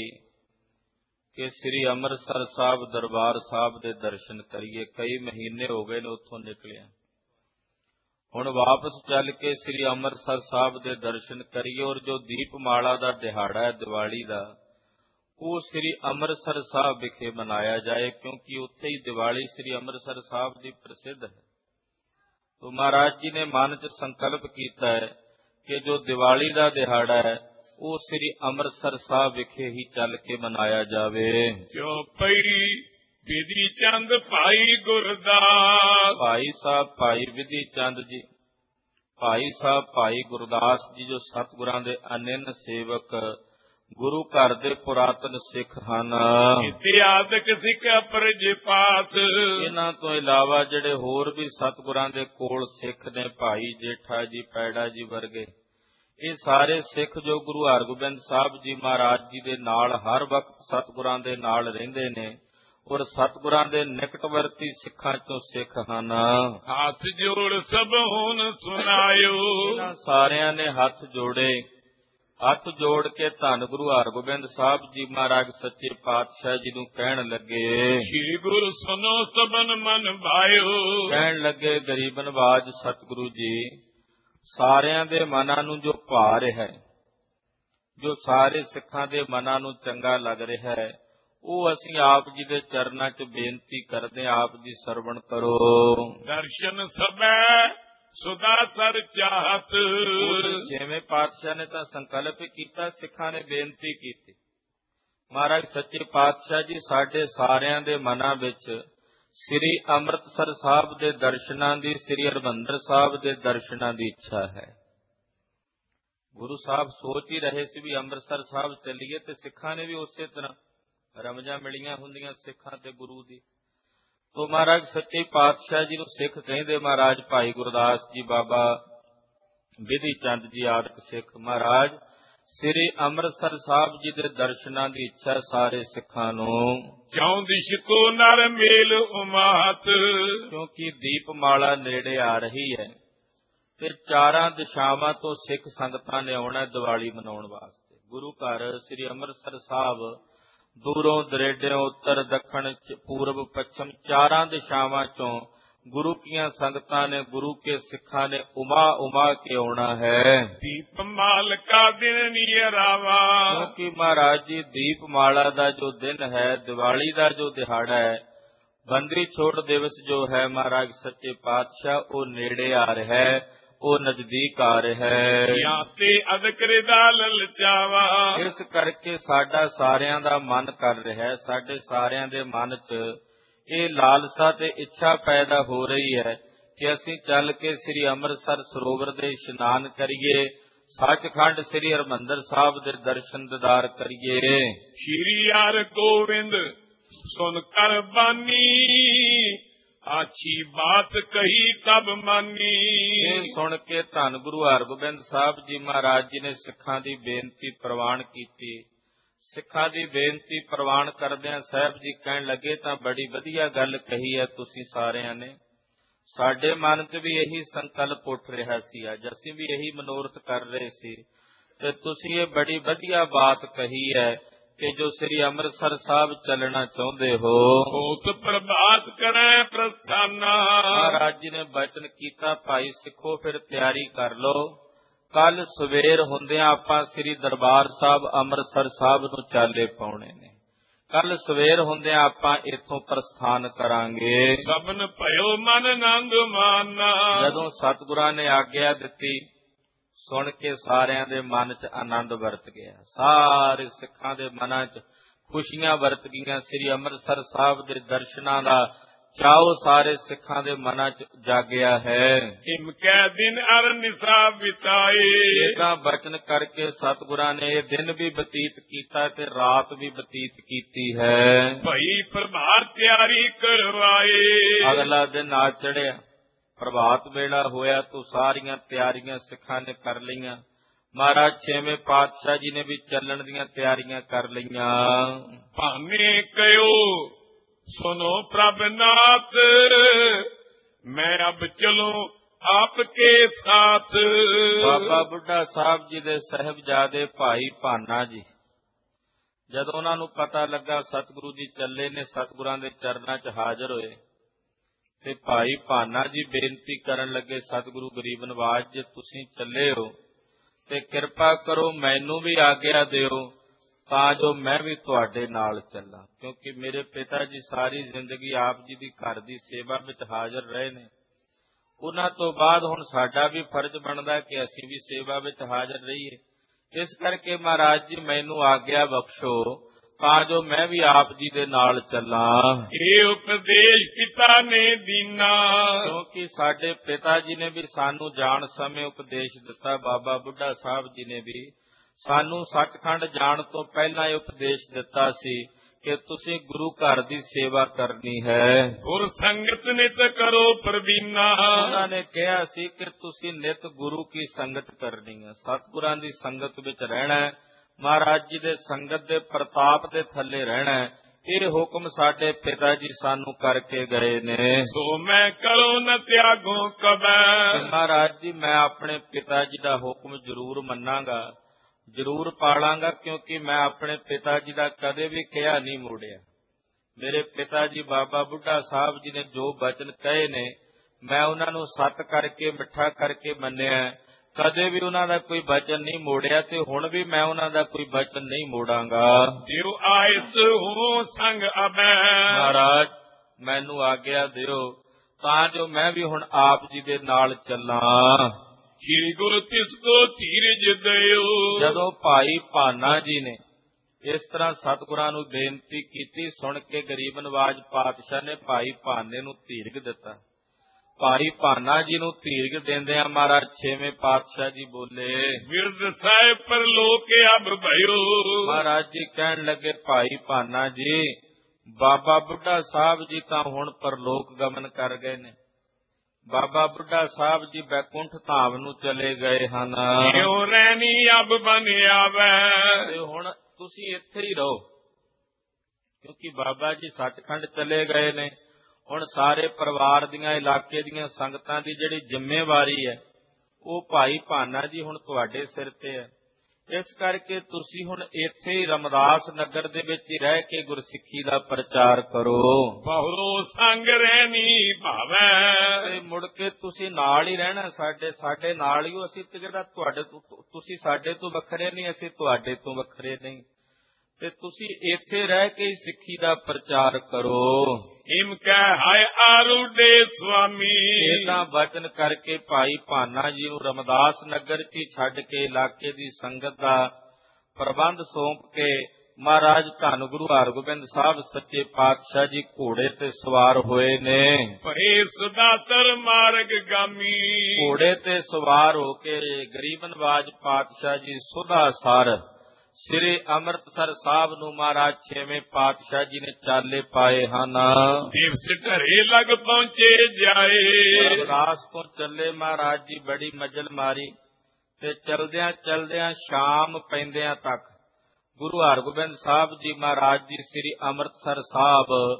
ਕਿ ਸ੍ਰੀ ਅੰਮ੍ਰਿਤਸਰ ਸਾਹਿਬ ਦਰਬਾਰ ਸਾਹਿਬ ਦੇ ਦਰਸ਼ਨ ਕਰੀਏ। ਕਈ ਮਹੀਨੇ ਹੋ ਗਏ ਨੇ ਉੱਥੋਂ ਨਿਕਲਿਆ, ਹੁਣ ਵਾਪਸ ਚੱਲ ਕੇ ਸ੍ਰੀ ਅੰਮ੍ਰਿਤਸਰ ਸਾਹਿਬ ਦੇ ਦਰਸ਼ਨ ਕਰੀਏ। ਔਰ ਜੋ ਦੀਪਮਾਲਾ ਦਾ ਦਿਹਾੜਾ ਹੈ ਦੀਵਾਲੀ ਦਾ, ਉਹ ਸ੍ਰੀ ਅੰਮ੍ਰਿਤਸਰ ਸਾਹਿਬ ਵਿਖੇ ਮਨਾਇਆ ਜਾਏ, ਕਿਉਂਕਿ ਉੱਥੇ ਹੀ ਦੀਵਾਲੀ ਸ੍ਰੀ ਅੰਮ੍ਰਿਤਸਰ ਸਾਹਿਬ ਦੀ ਪ੍ਰਸਿੱਧ ਹੈ। तो महाराज जी ने मन च संकल्प किया है कि जो दिवाली का दिहाड़ा है वो श्री अमृतसर साहब विखे ही चल के मनाया जावे। चौपई विधि चंद भाई गुरदास। भाई साहब भाई विधि चंद जी, भाई साहब भाई गुरदास जी जो सतगुरां दे अनिन सेवक गुरु घर दे पुरातन सिख हन। इतिहासक सिख परज पास। इन्हां तो इलावा जिहड़े होर भी सतगुरां दे कोल सिख ने, भाई जेठा जी, पैड़ा जी वर्गे, ये सारे सिख जो गुरु हरगोबिंद साहब जी महाराज जी दे नाल हर वक्त सतगुरां दे नाल रहिंदे ने और सतगुरां दे निकटवर्ती सिखां चों सिख हन। हाथ जोड़ सब हुन सुनायो। इन्हां सारियां ने हथ जोड़े, हथ जोड़ के धन गुरु हरगोबिंद साहब जी महाराज सच्चे पातशाह जी नूं कहण लगे, श्री गुरु सुनो सबन मन भायो। कहण लगे गरीब नवाज सतगुरु जी, सारियां दे मनां नूं जो भा रिहा है, जो सारे सिखां दे मनां नूं चंगा लग रिहा है, ਉਹ ਅਸੀਂ ਆਪ ਜੀ ਦੇ ਚਰਨਾਂ 'ਚ ਬੇਨਤੀ ਕਰਦੇ ਹਾਂ, ਆਪ ਜੀ ਸਰਵਣ ਕਰੋ। ਦਰਸ਼ਨ ਸਭੈ ਸੁਦਾ ਸਰ ਚਾਹਤ। ਛੇਵੇਂ ਪਾਤਸ਼ਾਹ ਨੇ ਤਾਂ ਸੰਕਲਪ ਕੀਤਾ, ਸਿੱਖਾਂ ਨੇ ਬੇਨਤੀ ਕੀਤੀ, ਮਹਾਰਾਜ ਸੱਚੇ ਪਾਤਸ਼ਾਹ ਜੀ ਸਾਡੇ ਸਾਰਿਆਂ ਦੇ ਮਨਾਂ ਵਿੱਚ ਸ੍ਰੀ ਅੰਮ੍ਰਿਤਸਰ ਸਾਹਿਬ ਦੇ ਦਰਸ਼ਨਾਂ ਦੀ, ਸ੍ਰੀ ਹਰਿਮੰਦਰ ਸਾਹਿਬ ਦੇ ਦਰਸ਼ਨਾਂ ਦੀ ਇੱਛਾ ਹੈ। ਗੁਰੂ ਸਾਹਿਬ ਸੋਚ ਹੀ ਰਹੇ ਸੀ ਵੀ ਅੰਮ੍ਰਿਤਸਰ ਸਾਹਿਬ ਚੱਲੀਏ, ਤੇ ਸਿੱਖਾਂ ਨੇ ਵੀ ਉਸੇ ਤਰ੍ਹਾਂ ਰਮਜਾਂ ਮਿਲੀਆਂ ਹੁੰਦੀਆਂ ਸਿੱਖਾਂ ਤੇ ਗੁਰੂ ਦੀ। ਤੋ ਮਹਾਰਾਜ ਸੱਚੇ ਪਾਤਸ਼ਾਹ ਜੀ ਨੂੰ ਸਿੱਖ ਕਹਿੰਦੇ, ਮਹਾਰਾਜ ਭਾਈ ਗੁਰਦਾਸ ਜੀ, ਬਾਬਾ ਵਿਧੀ ਚੰਦ ਜੀ ਆਦਿਕ ਸਿੱਖ, ਮਹਾਰਾਜ ਸ੍ਰੀ ਅੰਮ੍ਰਿਤਸਰ ਸਾਹਿਬ ਜੀ ਦੇ ਦਰਸ਼ਨਾਂ ਦੀ ਇੱਛਾ ਸਾਰੇ ਸਿੱਖਾਂ ਨੂੰ। ਕਿਉਂ ਦਿਸ਼ ਕੋ ਨਰ ਮੇਲ ਉਮਾਤ। ਕਿਉਂਕਿ ਦੀਪਮਾਲਾ ਨੇੜੇ ਆ ਰਹੀ ਹੈ ਤੇ ਚਾਰਾਂ ਦਿਸ਼ਾਵਾਂ ਤੋਂ ਸਿੱਖ ਸੰਗਤਾਂ ਨੇ ਆਉਣਾ ਦੀਵਾਲੀ ਮਨਾਉਣ ਵਾਸਤੇ। ਗੁਰੂ ਘਰ ਸ੍ਰੀ ਅੰਮ੍ਰਿਤਸਰ ਸਾਹਿਬ ਦੂਰੋਂ ਦਰੇਡਿਓਂ ਉੱਤਰ ਦੱਖਣ ਪੂਰਬ ਪੱਛਮ ਚਾਰਾਂ ਦਿਸ਼ਾਵਾਂ ਚੋਂ ਗੁਰੂ ਕੀਆਂ ਸੰਗਤਾਂ ਨੇ, ਗੁਰੂ ਕੇ ਸਿੱਖਾਂ ਨੇ ਉਮਾ ਉਮਾ ਕੇ ਆਉਣਾ ਹੈ। ਦੀਪਮਾਲ ਕਾ ਦਿਨ ਨੀਰਾਵਾ। ਕਿਉਂਕਿ ਮਹਾਰਾਜ ਜੀ ਦੀਪਮਾਲਾ ਦਾ ਜੋ ਦਿਨ ਹੈ, ਦੀਵਾਲੀ ਦਾ ਜੋ ਦਿਹਾੜਾ ਹੈ, ਬੰਦੀ ਛੋੜ ਦਿਵਸ ਜੋ ਹੈ, ਮਹਾਰਾਜ ਸੱਚੇ ਪਾਤਸ਼ਾਹ ਉਹ ਨੇੜੇ ਆ ਰਿਹਾ ਹੈ, ਉਹ ਨਜ਼ਦੀਕ ਆ ਰਿਹਾ ਹੈ। ਜਾਂ ਤੇ ਅਦਕਰੇ ਦਾ ਲਲਚਾਵਾ। ਇਸ ਕਰਕੇ ਸਾਡਾ ਸਾਰਿਆਂ ਦਾ ਮਨ ਕਰ ਰਿਹਾ ਹੈ, ਸਾਡੇ ਸਾਰਿਆਂ ਦੇ ਮਨ 'ਚ ਇਹ ਲਾਲਸਾ ਤੇ ਇੱਛਾ ਪੈਦਾ ਹੋ ਰਹੀ ਹੈ ਕਿ ਅਸੀਂ ਚੱਲ ਕੇ ਸ੍ਰੀ ਅੰਮ੍ਰਿਤਸਰ ਸਰੋਵਰ ਦੇ ਇਸ਼ਨਾਨ ਕਰੀਏ, ਸੱਚਖੰਡ ਸ੍ਰੀ ਹਰਿਮੰਦਰ ਸਾਹਿਬ ਦੇ ਦਰਸ਼ਨ ਦੀਦਾਰ ਕਰੀਏ। ਸ਼੍ਰੀ ਹਰਿ ਗੋਬਿੰਦ ਸੁਨ ਕਰ ਬਾਨੀ, ਆਛੀ ਬਾਤ ਕਹੀ ਤਬ ਮਾਨੀ। ਇਹ ਸੁਣ ਕੇ ਧੰਨ ਗੁਰੂ ਹਰਗੋਬਿੰਦ ਸਾਹਿਬ ਜੀ ਮਹਾਰਾਜ ਜੀ ਨੇ ਸਿੱਖਾਂ ਦੀ ਬੇਨਤੀ ਪ੍ਰਵਾਨ ਕੀਤੀ। ਸਿੱਖਾਂ ਦੀ ਬੇਨਤੀ ਪ੍ਰਵਾਨ ਕਰਦਿਆਂ ਸਾਹਿਬ ਜੀ ਕਹਿਣ ਲੱਗੇ, ਤਾਂ ਬੜੀ ਵਧੀਆ ਗੱਲ ਕਹੀ ਹੈ ਤੁਸੀਂ ਸਾਰਿਆਂ ਨੇ, ਸਾਡੇ ਮਨ 'ਚ ਵੀ ਇਹੀ ਸੰਕਲਪ ਉੱਠ ਰਿਹਾ ਸੀ, ਅੱਜ ਅਸੀਂ ਵੀ ਇਹੀ ਮਨੋਰਥ ਕਰ ਰਹੇ ਸੀ, ਤੇ ਤੁਸੀਂ ਇਹ ਬੜੀ ਵਧੀਆ ਬਾਤ ਕਹੀ ਹੈ ਕਿ ਜੋ ਸ੍ਰੀ ਅੰਮ੍ਰਿਤਸਰ ਸਾਹਿਬ ਚੱਲਣਾ ਚਾਹੁੰਦੇ ਹੋ। ਹੋਤ ਪ੍ਰਭਾਤ ਕਰੈ ਪ੍ਰਸਥਾਨਾ। ਮਹਾਰਾਜ ਜੀ ਨੇ ਬਚਨ ਕੀਤਾ, ਭਾਈ ਸਿੱਖੋ ਫਿਰ ਤਿਆਰੀ ਕਰ ਲਓ, ਕੱਲ ਸਵੇਰ ਹੁੰਦਿਆਂ ਆਪਾਂ ਸ੍ਰੀ ਦਰਬਾਰ ਸਾਹਿਬ ਅੰਮ੍ਰਿਤਸਰ ਸਾਹਿਬ ਨੂੰ ਚਾਲੇ ਪਾਉਣੇ ਨੇ। ਕੱਲ ਸਵੇਰ ਹੁੰਦਿਆਂ ਆਪਾਂ ਇੱਥੋਂ ਪ੍ਰਸਥਾਨ ਕਰਾਂਗੇ। ਸਭਨ ਭਇਓ ਮਨ ਆਨੰਦ ਮਾਨਾ। ਜਦੋਂ ਸਤਿਗੁਰਾਂ ਨੇ ਆਗਿਆ ਦਿੱਤੀ, ਸੁਣ ਕੇ ਸਾਰਿਆਂ ਦੇ ਮਨ 'ਚ ਆਨੰਦ ਵਰਤ ਗਿਆ। ਸਾਰੇ ਸਿੱਖਾਂ ਦੇ ਮਨਾਂ 'ਚ ਖੁਸ਼ੀਆਂ ਵਰਤ ਗਈਆਂ। ਸ੍ਰੀ ਅੰਮ੍ਰਿਤਸਰ ਸਾਹਿਬ ਦੇ ਦਰਸ਼ਨਾਂ ਦਾ ਚਾਉ ਸਾਰੇ ਸਿੱਖਾਂ ਦੇ ਮਨਾਂ 'ਚ ਜਾਗਿਆ ਹੈ। ਹਿਮ ਕੈ ਦਿਨ ਅਰ ਨਿਸਾ ਬਿਤਾਏ। ਇਹਦਾ ਬਚਨ ਕਰਕੇ ਸਤਿਗੁਰਾਂ ਨੇ ਇਹ ਦਿਨ ਵੀ ਬਤੀਤ ਕੀਤਾ ਤੇ ਰਾਤ ਵੀ ਬਤੀਤ ਕੀਤੀ ਹੈ। ਭਈ ਪ੍ਰਭਾਤ ਤਿਆਰੀ ਕਰਵਾਏ। ਅਗਲਾ ਦਿਨ ਆ ਚੜਿਆ, ਪ੍ਰਭਾਤ ਵੇਲਾ ਹੋਇਆ ਤਾਂ ਸਾਰੀਆਂ ਤਿਆਰੀਆਂ ਸਿੱਖਾਂ ਨੇ ਕਰ ਲਈਆਂ। ਮਹਾਰਾਜ ਛੇਵੇਂ ਪਾਤਸ਼ਾਹ ਜੀ ਨੇ ਵੀ ਚੱਲਣ ਦੀਆਂ ਤਿਆਰੀਆਂ ਕਰ ਲਈਆਂ। ਭਾਵੇਂ ਕਹਿਓ ਸੁਨੋ ਪ੍ਰਭ ਨਾਥ, ਮੈਂ ਅਬ ਚਲੂੰ ਆਪ ਕੇ ਸਾਥ। ਬਾਬਾ ਬੁੱਢਾ ਸਾਹਿਬ ਜੀ ਦੇ ਸਾਹਿਬਜ਼ਾਦੇ ਭਾਈ ਭਾਨਾ ਜੀ, ਜਦੋਂ ਉਹਨਾਂ ਨੂੰ ਪਤਾ ਲੱਗਾ ਸਤਿਗੁਰੂ ਜੀ ਚੱਲੇ ਨੇ, ਸਤਿਗੁਰਾਂ ਦੇ ਚਰਨਾਂ 'ਚ ਹਾਜ਼ਰ ਹੋਏ ਤੇ ਭਾਈ ਭਾਨਾ ਜੀ ਬੇਨਤੀ ਕਰਨ ਲੱਗੇ, ਸਤਿਗੁਰੂ ਗਰੀਬ ਨਵਾਜ, ਜੇ ਤੁਸੀਂ ਚੱਲੇ ਹੋ ਤੇ ਕਿਰਪਾ ਕਰੋ ਮੈਨੂੰ ਵੀ ਆਗਿਆ ਦਿਓ ਤਾਂ ਜੋ ਮੈਂ ਵੀ ਤੁਹਾਡੇ ਨਾਲ ਚੱਲਾਂ। ਕਿਉਂਕਿ ਮੇਰੇ ਪਿਤਾ ਜੀ ਸਾਰੀ ਜ਼ਿੰਦਗੀ ਆਪ ਜੀ ਦੀ ਘਰ ਦੀ ਸੇਵਾ ਵਿੱਚ ਹਾਜ਼ਰ ਰਹੇ ਨੇ। ਉਹਨਾਂ ਤੋਂ ਬਾਅਦ ਹੁਣ ਸਾਡਾ ਵੀ ਫਰਜ਼ ਬਣਦਾ ਕਿ ਅਸੀਂ ਵੀ ਸੇਵਾ ਵਿੱਚ ਹਾਜ਼ਰ ਰਹੀਏ। ਇਸ ਕਰਕੇ ਮਹਾਰਾਜ ਜੀ ਮੈਨੂੰ ਆਗਿਆ ਬਖਸ਼ੋ ਤਾਂ ਜੋ ਮੈਂ ਵੀ ਆਪ ਜੀ ਦੇ ਨਾਲ ਚੱਲਾਂ। ਇਹ ਉਪਦੇਸ਼ ਪਿਤਾ ਨੇ ਦੀਨਾ। ਕਿਉਂਕਿ ਸਾਡੇ ਪਿਤਾ ਜੀ ਨੇ ਵੀ ਸਾਨੂੰ ਜਾਣ ਸਮੇਂ ਉਪਦੇਸ਼ ਦਿੱਤਾ। ਬਾਬਾ ਬੁੱਢਾ ਸਾਹਿਬ ਜੀ ਨੇ ਵੀ ਸਾਨੂੰ ਸੱਚਖੰਡ ਜਾਣ ਤੋਂ ਪਹਿਲਾਂ ਇਹ ਉਪਦੇਸ਼ ਦਿੱਤਾ ਸੀ ਕਿ ਤੁਸੀਂ ਗੁਰੂ ਘਰ ਦੀ ਸੇਵਾ ਕਰਨੀ ਹੈ। ਗੁਰ ਸੰਗਤ ਨਿਤ ਕਰੋ ਪ੍ਰਵੀਨਾ। ਉਹਨਾਂ ਨੇ ਕਿਹਾ ਸੀ ਕਿ ਤੁਸੀਂ ਨਿਤ ਗੁਰੂ ਕੀ ਸੰਗਤ ਕਰਨੀ ਹੈ, ਸਤਿਗੁਰਾਂ ਦੀ ਸੰਗਤ ਵਿੱਚ ਰਹਿਣਾ ਹੈ, ਮਹਾਰਾਜ ਜੀ ਦੇ ਸੰਗਤ ਦੇ ਪ੍ਰਤਾਪ ਦੇ ਥੱਲੇ ਰਹਿਣਾ ਹੈ। ਇਹ ਹੁਕਮ ਸਾਡੇ ਪਿਤਾ ਜੀ ਸਾਨੂੰ ਕਰਕੇ ਗਏ ਨੇ। ਸੋ ਮੈਂ ਕਰੋ ਨ ਤਿਆਗੋ ਕਬੈ। ਮਹਾਰਾਜ ਜੀ ਮੈਂ ਆਪਣੇ ਪਿਤਾ ਜੀ ਦਾ ਹੁਕਮ ਜ਼ਰੂਰ ਮੰਨਾਂਗਾ, ਜ਼ਰੂਰ ਪਾਲਾਂਗਾ, ਕਿਉਂਕਿ ਮੈਂ ਆਪਣੇ ਪਿਤਾ ਜੀ ਦਾ ਕਦੇ ਵੀ ਕਿਹਾ ਨਹੀਂ ਮੋੜਿਆ। ਮੇਰੇ ਪਿਤਾ ਜੀ ਬਾਬਾ ਬੁੱਢਾ ਸਾਹਿਬ ਜੀ ਨੇ ਜੋ ਬਚਨ ਕਹੇ ਨੇ, ਮੈਂ ਉਹਨਾਂ ਨੂੰ ਸੱਤ ਕਰਕੇ ਮਿੱਠਾ ਕਰਕੇ ਮੰਨਿਆ। ਕਦੇ ਵੀ ਉਹਨਾਂ ਦਾ ਕੋਈ ਬਚਨ ਨਹੀਂ ਮੋੜਿਆ ਤੇ ਹੁਣ ਵੀ ਮੈਂ ਉਹਨਾਂ ਦਾ ਕੋਈ ਬਚਨ ਨਹੀਂ ਮੋੜਾਂਗਾ। ਜਿਉ ਆਇਸ ਹੋ ਸੰਗ ਅਬੈ। ਮਹਾਰਾਜ ਮੈਨੂੰ ਆਗਿਆ ਦਿਓ ਤਾਂ ਜੋ ਮੈਂ ਵੀ ਹੁਣ ਆਪ ਜੀ ਦੇ ਨਾਲ ਚੱਲਾਂ। ਸ੍ਰੀ ਗੁਰੂ ਤਿਸ ਕੋ ਧੀਰਜ ਦਿਓ। ਜਦੋਂ ਭਾਈ ਭਾਨਾ ਜੀ ਨੇ ਇਸ ਤਰ੍ਹਾਂ ਸਤਿਗੁਰਾਂ ਨੂੰ ਬੇਨਤੀ ਕੀਤੀ, ਸੁਣ ਕੇ ਗਰੀਬ ਨਵਾਜ ਪਾਤਸ਼ਾਹ ਨੇ ਭਾਈ ਭਾਨੇ ਨੂੰ ਧੀਰਜ ਦਿੱਤਾ। ਭਾਈ ਭਾਨਾ ਜੀ ਨੂੰ ਧੀਰਜ ਦਿੰਦਿਆਂ ਮਹਾਰਾਜ ਛੇਵੇਂ ਪਾਤਸ਼ਾਹ ਜੀ ਬੋਲੇ, ਬਿਰਧ ਸਾਹਿਬ ਪਰਲੋਕ ਅਬ ਭਇਓ। ਮਹਾਰਾਜ ਜੀ ਕਹਿਣ ਲੱਗੇ, ਭਾਈ ਭਾਨਾ ਜੀ ਬਾਬਾ ਬੁੱਢਾ ਸਾਹਿਬ ਜੀ ਤਾਂ ਹੁਣ ਪਰਲੋਕ ਗਮਨ ਕਰ ਗਏ ਨੇ। ਬਾਬਾ ਬੁੱਢਾ ਸਾਹਿਬ ਜੀ ਬੈਕੁੰਠ ਧਾਮ ਨੂੰ ਚਲੇ ਗਏ ਹਨ। ਕਿਉਂ ਰਹਿਣੀ ਅਬ ਬਨ ਆਵੈ। ਤੇ ਹੁਣ ਤੁਸੀਂ ਇੱਥੇ ਹੀ ਰਹੋ, ਕਿਉਂਕਿ ਬਾਬਾ ਜੀ ਸੱਚਖੰਡ ਚਲੇ ਗਏ ਨੇ। ਹੁਣ ਸਾਰੇ ਪਰਿਵਾਰ ਦੀਆਂ, ਇਲਾਕੇ ਦੀਆਂ ਸੰਗਤਾਂ ਦੀ ਜਿਹੜੀ ਜ਼ਿੰਮੇਵਾਰੀ ਹੈ ਉਹ ਭਾਈ ਭਾਨਾ ਜੀ ਹੁਣ ਤੁਹਾਡੇ ਸਿਰ ਤੇ ਹੈ। ਇਸ ਕਰਕੇ ਤੁਸੀਂ ਹੁਣ ਇੱਥੇ ਹੀ ਰਮਦਾਸ ਨਗਰ ਦੇ ਵਿੱਚ ਹੀ ਰਹਿ ਕੇ ਗੁਰਸਿੱਖੀ ਦਾ ਪ੍ਰਚਾਰ ਕਰੋ। ਬਹੁ ਸੰਗ ਰਹਿਣੀ ਭਾਵੈ। ਤੇ ਮੁੜ ਕੇ ਤੁਸੀਂ ਨਾਲ ਹੀ ਰਹਿਣਾ, ਸਾਡੇ ਨਾਲ ਹੀ ਹੋ। ਅਸੀਂ ਤੇ ਜਿਹੜਾ ਤੁਹਾਡੇ ਤੋਂ, ਤੁਸੀਂ ਸਾਡੇ ਤੋਂ ਵੱਖਰੇ ਨਹੀਂ, ਅਸੀਂ ਤੁਹਾਡੇ ਤੋਂ ਵੱਖਰੇ ਨਹੀਂ। ਤੇ ਤੁਸੀਂ ਇੱਥੇ ਰਹਿ ਕੇ ਸਿੱਖੀ ਦਾ ਪ੍ਰਚਾਰ ਕਰੋ। ਹਿਮ ਕਹਿ ਹਾਏ ਆਰੂਡੇ ਸੁਆਮੀ। ਇਹਦਾ ਵਚਨ ਕਰਕੇ ਭਾਈ ਭਾਨਾ ਜੀ ਨੂੰ ਰਮਦਾਸ ਨਗਰ 'ਚ ਛੱਡ ਕੇ ਇਲਾਕੇ ਦੀ ਸੰਗਤ ਦਾ ਪ੍ਰਬੰਧ ਸੌਂਪ ਕੇ ਮਹਾਰਾਜ ਧੰਨ ਗੁਰੂ ਹਰਗੋਬਿੰਦ ਸਾਹਿਬ ਸੱਚੇ ਪਾਤਸ਼ਾਹ ਜੀ ਘੋੜੇ ਤੇ ਸਵਾਰ ਹੋਏ ਨੇ। ਭਏ ਸੁਦਾਸਰ ਮਾਰਗ ਗਾਮੀ। ਘੋੜੇ ਤੇ ਸਵਾਰ ਹੋ ਕੇ ਗਰੀਬ ਨਵਾਜ ਪਾਤਸ਼ਾਹ ਜੀ ਸੁਦਾਸਰ ਸ੍ਰੀ ਅੰਮ੍ਰਿਤਸਰ ਸਾਹਿਬ ਨੂੰ ਮਹਾਰਾਜ ਛੇਵੇਂ ਪਾਤਸ਼ਾਹ ਜੀ ਨੇ ਚਾਲੇ ਪਾਏ ਹਨ। ਦਿਵਸ ਘਰੇ ਲਗ ਪਹੁੰਚੇ ਜਾਏ। ਰਮਦਾਸ ਤੋਂ ਚੱਲੇ ਮਹਾਰਾਜ ਜੀ, ਬੜੀ ਮਜਲ ਮਾਰੀ ਤੇ ਚਲਦਿਆਂ ਚਲਦਿਆਂ ਸ਼ਾਮ ਪੈਂਦਿਆਂ ਤੱਕ ਗੁਰੂ ਹਰਗੋਬਿੰਦ ਸਾਹਿਬ ਜੀ ਮਹਾਰਾਜ ਜੀ ਸ੍ਰੀ ਅੰਮ੍ਰਿਤਸਰ ਸਾਹਿਬ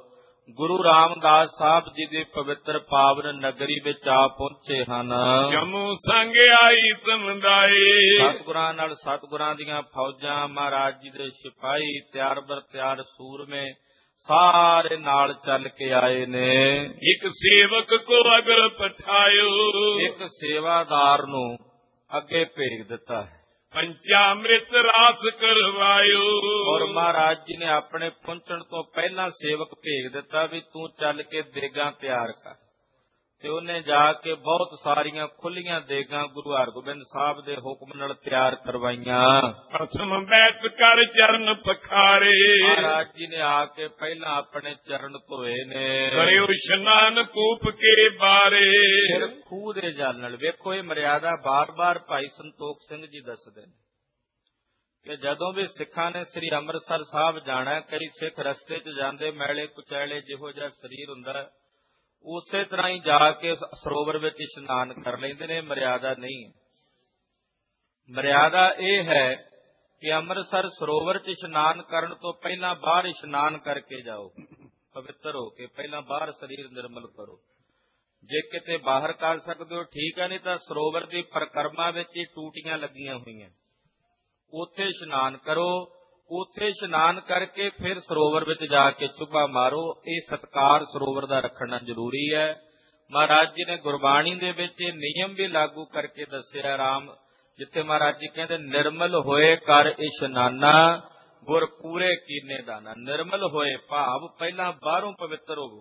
ਗੁਰੂ ਰਾਮਦਾਸ ਸਾਹਿਬ ਜੀ ਦੀ ਪਵਿੱਤਰ ਪਾਵਨ ਨਗਰੀ ਵਿੱਚ ਆ ਪਹੁੰਚੇ ਹਨ। ਜਮੂ ਸੰਗ ਆਈ ਸਮੁਦਾਏ, ਸਤਿਗੁਰਾਂ ਨਾਲ ਸਤਿਗੁਰਾਂ ਦੀਆਂ ਫੌਜਾਂ, ਮਹਾਰਾਜ ਜੀ ਦੇ ਸਿਪਾਹੀ, ਤਿਆਰ ਬਰ ਤਿਆਰ ਸੂਰਮੇ ਸਾਰੇ ਨਾਲ ਚੱਲ ਕੇ ਆਏ ਨੇ। ਇੱਕ ਸੇਵਕ ਕੋ ਅਗਰ ਪਠਾਇਓ, ਇੱਕ ਸੇਵਾਦਾਰ ਨੂੰ ਅੱਗੇ ਭੇਜ ਦਿੱਤਾ ਹੈ। ਪੰਚਾਮ੍ਰਿਤ ਰਾਸ ਕਰਵਾਇਓ, ਔਰ ਮਹਾਰਾਜ ਜੀ ਨੇ ਆਪਣੇ ਪਹੁੰਚਣ ਤੋਂ ਪਹਿਲਾਂ ਸੇਵਕ ਭੇਜ ਦਿੱਤਾ ਵੀ ਤੂੰ ਚੱਲ ਕੇ ਦੇਗਾਂ ਤਿਆਰ ਕਰ। ਤੇ ਉਹਨੇ ਜਾ ਕੇ ਬਹੁਤ ਸਾਰੀਆਂ ਖੁੱਲੀਆਂ ਦੇਗਾਂ ਗੁਰੂ ਹਰਗੋਬਿੰਦ ਸਾਹਿਬ ਦੇ ਹੁਕਮ ਨਾਲ ਤਿਆਰ ਕਰਵਾਈਆਂ। ਪ੍ਰਥਮ ਬੈਠ ਕਰ ਚਰਨ ਪਖਾਰੇ, ਮਹਾਰਾਜ ਜੀ ਨੇ ਆ ਕੇ ਪਹਿਲਾਂ ਆਪਣੇ ਚਰਨ ਧੋਏ ਨੇ। ਕਰਿਓ ਇਸ਼ਨਾਨ ਕੂਪ ਕੇ ਬਾਰੇ, ਫਿਰ ਖੂਹ ਦੇ ਜਲ ਨਾਲ। ਵੇਖੋ ਇਹ ਮਰਿਆਦਾ ਬਾਰ-ਬਾਰ ਭਾਈ ਸੰਤੋਖ ਸਿੰਘ ਜੀ ਦੱਸਦੇ ਨੇ ਕਿ ਜਦੋਂ ਵੀ ਸਿੱਖਾਂ ਨੇ ਸ੍ਰੀ ਅੰਮ੍ਰਿਤਸਰ ਸਾਹਿਬ ਜਾਣਾ, ਕਈ ਸਿੱਖ ਰਸਤੇ 'ਚ ਜਾਂਦੇ ਮੈਲੇ ਕੁਚੈਲੇ ਜਿਹੋ ਜਿਹਾ ਸਰੀਰ ਹੁੰਦਾ, ਉਸੇ ਤਰ੍ਹਾਂ ਹੀ ਜਾ ਕੇ ਸਰੋਵਰ ਵਿੱਚ ਇਸ਼ਨਾਨ ਕਰ ਲੈਂਦੇ ਨੇ। ਮਰਿਆਦਾ ਨਹੀਂ ਹੈ। ਮਰਿਆਦਾ ਇਹ ਹੈ ਕਿ ਅੰਮ੍ਰਿਤਸਰ ਸਰੋਵਰ 'ਚ ਇਸ਼ਨਾਨ ਕਰਨ ਤੋਂ ਪਹਿਲਾਂ ਬਾਹਰ ਇਸ਼ਨਾਨ ਕਰਕੇ ਜਾਓ, ਪਵਿੱਤਰ ਹੋ ਕੇ ਪਹਿਲਾਂ ਬਾਹਰ ਸਰੀਰ ਨਿਰਮਲ ਕਰੋ। ਜੇ ਕਿਤੇ ਬਾਹਰ ਕਰ ਸਕਦੇ ਹੋ ਠੀਕ ਹੈ, ਨਹੀਂ ਤਾਂ ਸਰੋਵਰ ਦੀ ਪਰਿਕਰਮਾ ਵਿੱਚ ਹੀ ਟੂਟੀਆਂ ਲੱਗੀਆਂ ਹੋਈਆਂ, ਉੱਥੇ ਇਸ਼ਨਾਨ ਕਰੋ। ਉੱਥੇ ਇਸ਼ਨਾਨ ਕਰਕੇ ਫਿਰ ਸਰੋਵਰ ਵਿੱਚ ਜਾ ਕੇ ਚੁੱਭਾ ਮਾਰੋ। ਇਹ ਸਤਿਕਾਰ ਸਰੋਵਰ ਦਾ ਰੱਖਣਾ ਜ਼ਰੂਰੀ ਹੈ। ਮਹਾਰਾਜ ਜੀ ਨੇ ਗੁਰਬਾਣੀ ਦੇ ਵਿੱਚ ਇਹ ਨਿਯਮ ਵੀ ਲਾਗੂ ਕਰਕੇ ਦੱਸਿਆ। ਰਾਮ ਜਿੱਥੇ ਮਹਾਰਾਜ ਜੀ ਕਹਿੰਦੇ ਨਿਰਮਲ ਹੋਏ ਕਰ ਇਸ਼ਨਾਨਾ, ਗੁਰ ਪੂਰੇ ਕੀਨੇ ਦਾਨਾ। ਨਿਰਮਲ ਹੋਏ ਭਾਵ ਪਹਿਲਾਂ ਬਾਹਰੋਂ ਪਵਿੱਤਰ ਹੋਵੋ।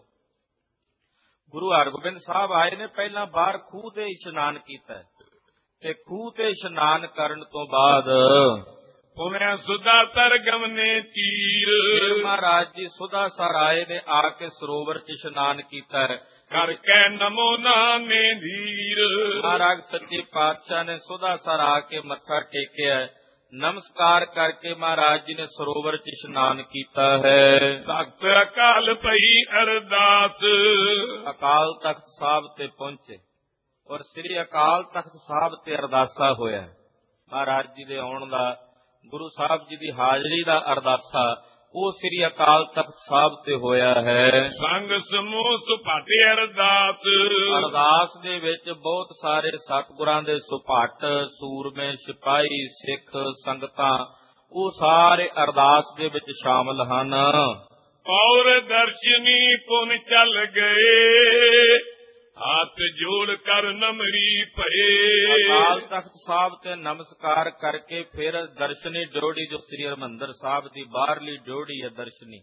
ਗੁਰੂ ਹਰਗੋਬਿੰਦ ਸਾਹਿਬ ਆਏ ਨੇ, ਪਹਿਲਾਂ ਬਾਹਰ ਖੂਹ ਤੇ ਇਸ਼ਨਾਨ ਕੀਤਾ ਤੇ ਖੂਹ ਤੇ ਇਸ਼ਨਾਨ ਕਰਨ ਤੋਂ ਬਾਅਦ ਪੁਨਿਆ ਸੁਦਾ ਤਰਗਮਨੇ ਤੀਰ, ਮਹਾਰਾਜ ਜੀ ਸੁਦਾ ਸਰ ਆਏ ਨੇ, ਆ ਕੇ ਸਰੋਵਰ 'ਚ ਇਸ਼ਨਾਨ ਕੀਤਾ ਕਰਕੇ ਨਮੋ ਨਾਮੇ ਧੀਰ। ਮਹਾਰਾਜ ਸੱਚੇ ਪਾਤਸ਼ਾਹ ਨੇ ਸੁਦਾ ਸਰ ਆ ਕੇ ਮੱਥਾ ਟੇਕਿਆ, ਨਮਸਕਾਰ ਕਰਕੇ ਮਹਾਰਾਜ ਜੀ ਨੇ ਸਰੋਵਰ 'ਚ ਇਸ਼ਨਾਨ ਕੀਤਾ ਹੈ। ਤਖਤ ਅਕਾਲ ਪਈ ਅਰਦਾਸ, ਅਕਾਲ ਤਖਤ ਸਾਹਿਬ ਤੇ ਪਹੁੰਚੇ ਔਰ ਸ੍ਰੀ ਅਕਾਲ ਤਖਤ ਸਾਹਿਬ ਤੇ ਅਰਦਾਸਾ ਹੋਇਆ। ਮਹਾਰਾਜ ਜੀ ਦੇ ਆਉਣ ਦਾ, ਗੁਰੂ ਸਾਹਿਬ ਜੀ ਦੀ ਹਾਜ਼ਰੀ ਦਾ ਅਰਦਾਸਾ ਉਹ ਸ੍ਰੀ ਅਕਾਲ ਤਖਤ ਸਾਹਿਬ ਤੇ ਹੋਇਆ ਹੈ। ਸੰਗ ਸਮੂਹ ਸੁਪਾਟੇ ਅਰਦਾਸ, ਅਰਦਾਸ ਦੇ ਵਿੱਚ ਬਹੁਤ ਸਾਰੇ ਸਤਿਗੁਰਾਂ ਦੇ ਸੁਪਾਟ, ਸੂਰਮੇ, ਸਿਪਾਹੀ, ਸਿੱਖ ਸੰਗਤਾਂ, ਉਹ ਸਾਰੇ ਅਰਦਾਸ ਦੇ ਵਿੱਚ ਸ਼ਾਮਲ ਹਨ। ਔਰ ਦਰਸ਼ਨੀ ਪੁਨ ਚੱਲ ਗਏ, ਹੱਥ ਜੋੜ ਕਰ ਨਮਰੀ ਪਏ। ਅਕਾਲ ਤਖਤ ਸਾਹਿਬ ਤੇ ਨਮਸਕਾਰ ਕਰਕੇ ਫਿਰ ਦਰਸ਼ਨੀ ਡਿਓੜੀ, ਜੋ ਸ੍ਰੀ ਹਰਿਮੰਦਰ ਸਾਹਿਬ ਦੀ ਬਾਹਰਲੀ ਡਿਓੜੀ ਹੈ,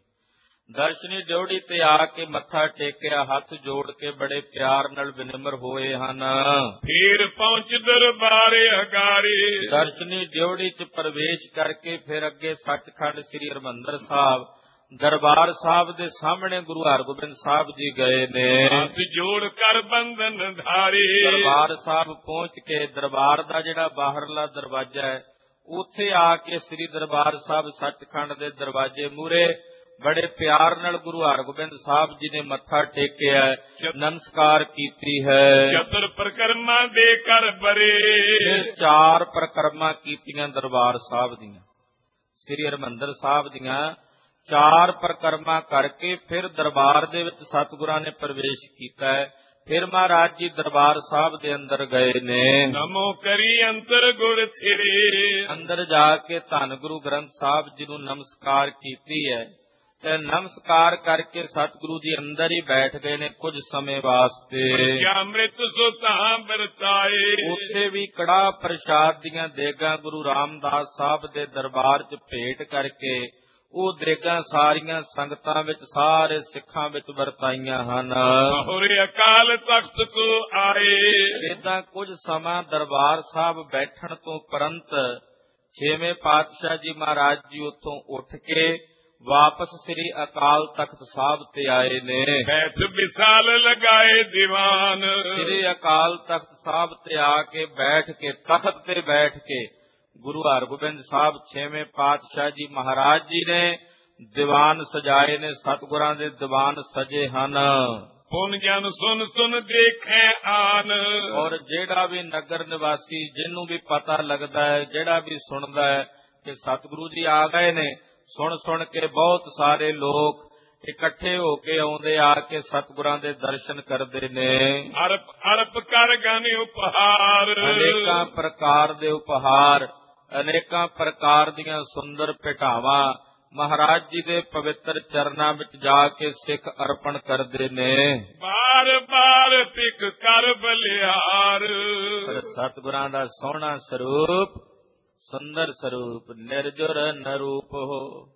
ਦਰਸ਼ਨੀ ਡਿਓੜੀ ਤੇ ਆ ਕੇ ਮੱਥਾ ਟੇਕਿਆ, ਹੱਥ ਜੋੜ ਕੇ ਬੜੇ ਪਿਆਰ ਨਾਲ ਵਿਨਮਰ ਹੋਏ ਹਨ। ਫਿਰ ਪਹੁੰਚ ਦਰਬਾਰੇ ਅਗਾਰੇ, ਦਰਸ਼ਨੀ ਡਿਓੜੀ 'ਚ ਪ੍ਰਵੇਸ਼ ਕਰਕੇ ਫਿਰ ਅੱਗੇ ਸੱਚਖੰਡ ਸ੍ਰੀ ਹਰਿਮੰਦਰ ਸਾਹਿਬ ਦਰਬਾਰ ਸਾਹਿਬ ਦੇ ਸਾਹਮਣੇ ਗੁਰੂ ਹਰਗੋਬਿੰਦ ਸਾਹਿਬ ਜੀ ਗਏ ਨੇ। ਹੱਥ ਜੋੜ ਕਰ ਬੰਧਨ ਧਾਰੇ, ਦਰਬਾਰ ਸਾਹਿਬ ਪਹੁੰਚ ਕੇ ਦਰਬਾਰ ਦਾ ਜਿਹੜਾ ਬਾਹਰਲਾ ਦਰਵਾਜ਼ਾ ਹੈ, ਉੱਥੇ ਆ ਕੇ ਸ੍ਰੀ ਦਰਬਾਰ ਸਾਹਿਬ ਸੱਚਖੰਡ ਦੇ ਦਰਵਾਜ਼ੇ ਮੂਹਰੇ ਬੜੇ ਪਿਆਰ ਨਾਲ ਗੁਰੂ ਹਰਗੋਬਿੰਦ ਸਾਹਿਬ ਜੀ ਨੇ ਮੱਥਾ ਟੇਕਿਆ, ਨਮਸਕਾਰ ਕੀਤੀ ਹੈ। ਚਤੁਰ ਪ੍ਰਕਰਮਾ ਦੇ ਕਰ ਬਰੇ, 4 ਪ੍ਰਕਰਮਾ ਕੀਤੀਆਂ ਦਰਬਾਰ ਸਾਹਿਬ ਦੀਆਂ, ਸ੍ਰੀ ਹਰਿਮੰਦਰ ਸਾਹਿਬ ਦੀਆਂ 4 ਪ੍ਰਕਰਮਾ ਕਰਕੇ ਫਿਰ ਦਰਬਾਰ ਦੇ ਵਿੱਚ ਸਤਿਗੁਰਾਂ ਨੇ ਪ੍ਰਵੇਸ਼ ਕੀਤਾ ਹੈ। ਫਿਰ ਮਹਾਰਾਜ ਜੀ ਦਰਬਾਰ ਸਾਹਿਬ ਦੇ ਅੰਦਰ ਗਏ ਨੇ। ਨਮੋ ਕਰੀ ਅੰਤਰ ਗੁਰ ਥਿਰੇ, ਅੰਦਰ ਜਾ ਕੇ ਧੰਨ ਗੁਰੂ ਗ੍ਰੰਥ ਸਾਹਿਬ ਜੀ ਨੂੰ ਨਮਸਕਾਰ ਕੀਤੀ ਹੈ ਤੇ ਨਮਸਕਾਰ ਕਰਕੇ ਸਤਿਗੁਰੂ ਜੀ ਅੰਦਰ ਹੀ ਬੈਠ ਗਏ ਨੇ ਕੁਝ ਸਮੇਂ ਵਾਸਤੇ। ਅੰਮ੍ਰਿਤ ਸੁਤਾ ਵਰਤਾਏ, ਉੱਥੇ ਵੀ ਕੜਾਹ ਪ੍ਰਸ਼ਾਦ ਦੀਆਂ ਦੇਗਾਂ ਗੁਰੂ ਰਾਮਦਾਸ ਸਾਹਿਬ ਦੇ ਦਰਬਾਰ 'ਚ ਭੇਟ ਕਰਕੇ ਉਹ ਦੇਗਾਂ ਸਾਰੀਆਂ ਸੰਗਤਾਂ ਵਿੱਚ, ਸਾਰੇ ਸਿੱਖਾਂ ਵਿੱਚ ਵਰਤਾਈਆਂ ਹਨ। ਹੋਰੇ ਅਕਾਲ ਤਖਤ ਕੋ ਆਏ, ਏਦਾਂ ਕੁਝ ਸਮਾਂ ਦਰਬਾਰ ਸਾਹਿਬ ਬੈਠਣ ਤੋਂ ਉਪਰੰਤ 6ਵੇਂ ਪਾਤਸ਼ਾਹ ਜੀ ਮਹਾਰਾਜ ਜੀ ਉੱਥੋਂ ਉੱਠ ਕੇ ਵਾਪਸ ਸ੍ਰੀ ਅਕਾਲ ਤਖਤ ਸਾਹਿਬ ਤੇ ਆਏ ਨੇ। ਬੈਠ ਵਿਸਾਲ ਲਗਾਏ ਦੀਵਾਨ, ਸ੍ਰੀ ਅਕਾਲ ਤਖਤ ਸਾਹਿਬ ਤੇ ਆ ਕੇ ਬੈਠ ਕੇ, ਤਖਤ ਤੇ ਬੈਠ ਕੇ ਗੁਰੂ ਹਰਗੋਬਿੰਦ ਸਾਹਿਬ 6ਵੇਂ ਪਾਤਸ਼ਾਹ ਜੀ ਮਹਾਰਾਜ ਜੀ ਨੇ ਦੀਵਾਨ ਸਜਾਏ ਨੇ। ਸਤਿਗੁਰਾਂ ਦੇ ਦੀਵਾਨ ਸਜੇ ਹਨ। ਪੁਨ ਜਨ ਸੁਨ ਸੁਨ ਦੇਖੈ ਆਨ, ਔਰ ਜਿਹੜਾ ਵੀ ਨਗਰ ਨਿਵਾਸੀ, ਜਿਹਨੂੰ ਵੀ ਪਤਾ ਲੱਗਦਾ ਹੈ, ਜਿਹੜਾ ਵੀ ਸੁਣਦਾ ਹੈ ਕਿ ਸਤਿਗੁਰੂ ਜੀ ਆ ਗਏ ਨੇ, ਸੁਣ ਕੇ ਬਹੁਤ ਸਾਰੇ ਲੋਕ ਇਕੱਠੇ ਹੋ ਕੇ ਆਉਂਦੇ, ਆ ਕੇ ਸਤਿਗੁਰਾਂ ਦੇ ਦਰਸ਼ਨ ਕਰਦੇ ਨੇ। ਅਰਪ ਅਰਪ ਕਰ ਗਨ ਉਪਹਾਰ, ਅਨੇਕਾਂ ਪ੍ਰਕਾਰ ਦੇ ਉਪਹਾਰ, ਅਨੇਕਾਂ ਪ੍ਰਕਾਰ ਦੀਆਂ ਸੁੰਦਰ ਭੇਟਾਵਾਂ ਮਹਾਰਾਜ ਜੀ ਦੇ ਪਵਿੱਤਰ ਚਰਨਾਂ ਵਿੱਚ ਜਾ ਕੇ ਸਿੱਖ ਅਰਪਣ ਕਰਦੇ ਨੇ। ਬਾਰ ਬਾਰ ਪਿਕ ਕਰ ਬਲਿਹਾਰ, ਪਰ ਸਤਿਗੁਰਾਂ ਦਾ ਸੋਹਣਾ ਸਰੂਪ, ਸੁੰਦਰ ਸਰੂਪ, ਨਿਰਜੁਰ ਨਰੂਪ ਹੋ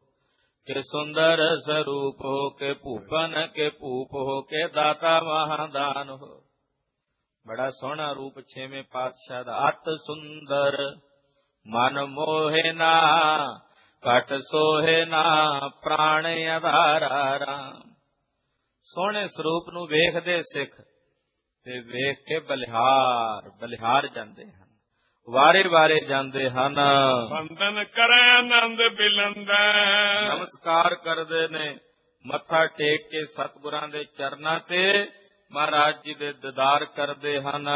ਕੇ ਸੁੰਦਰ ਸਰੂਪ ਹੋ ਕੇ ਭੂਪਨ ਕੇ ਭੂਪ ਹੋ ਕੇ ਦਾਤਾ ਮਹਾਦਾਨ ਹੋ। ਬੜਾ ਸੋਹਣਾ ਰੂਪ ਛੇਵੇਂ ਪਾਤਸ਼ਾਹ ਦਾ। ਅਤ ਸੁੰਦਰ ਮਨ ਮੋਹੇ ਨਾ, ਘਟ ਸੋਹੇ ਨਾ, ਪ੍ਰਾਣ ਆਧਾਰਾ ਰਾਮ। ਸੋਹਣੇ ਸਰੂਪ ਨੂੰ ਵੇਖਦੇ ਸਿੱਖ ਤੇ ਵੇਖ ਕੇ ਬਲਿਹਾਰ ਜਾਂਦੇ ਹਨ, ਵਾਰੇ ਵਾਰੇ ਜਾਂਦੇ ਹਨ। ਬੰਦਨ ਕਰੈ ਆਨੰਦ ਬਿਲੰਦੈ, ਨਮਸਕਾਰ ਕਰਦੇ ਨੇ, ਮੱਥਾ ਟੇਕ ਕੇ ਸਤਿਗੁਰਾਂ ਦੇ ਚਰਨਾਂ ਤੇ ਮਹਾਰਾਜ ਜੀ ਦੇ ਦੀਦਾਰ ਕਰਦੇ ਹਨ।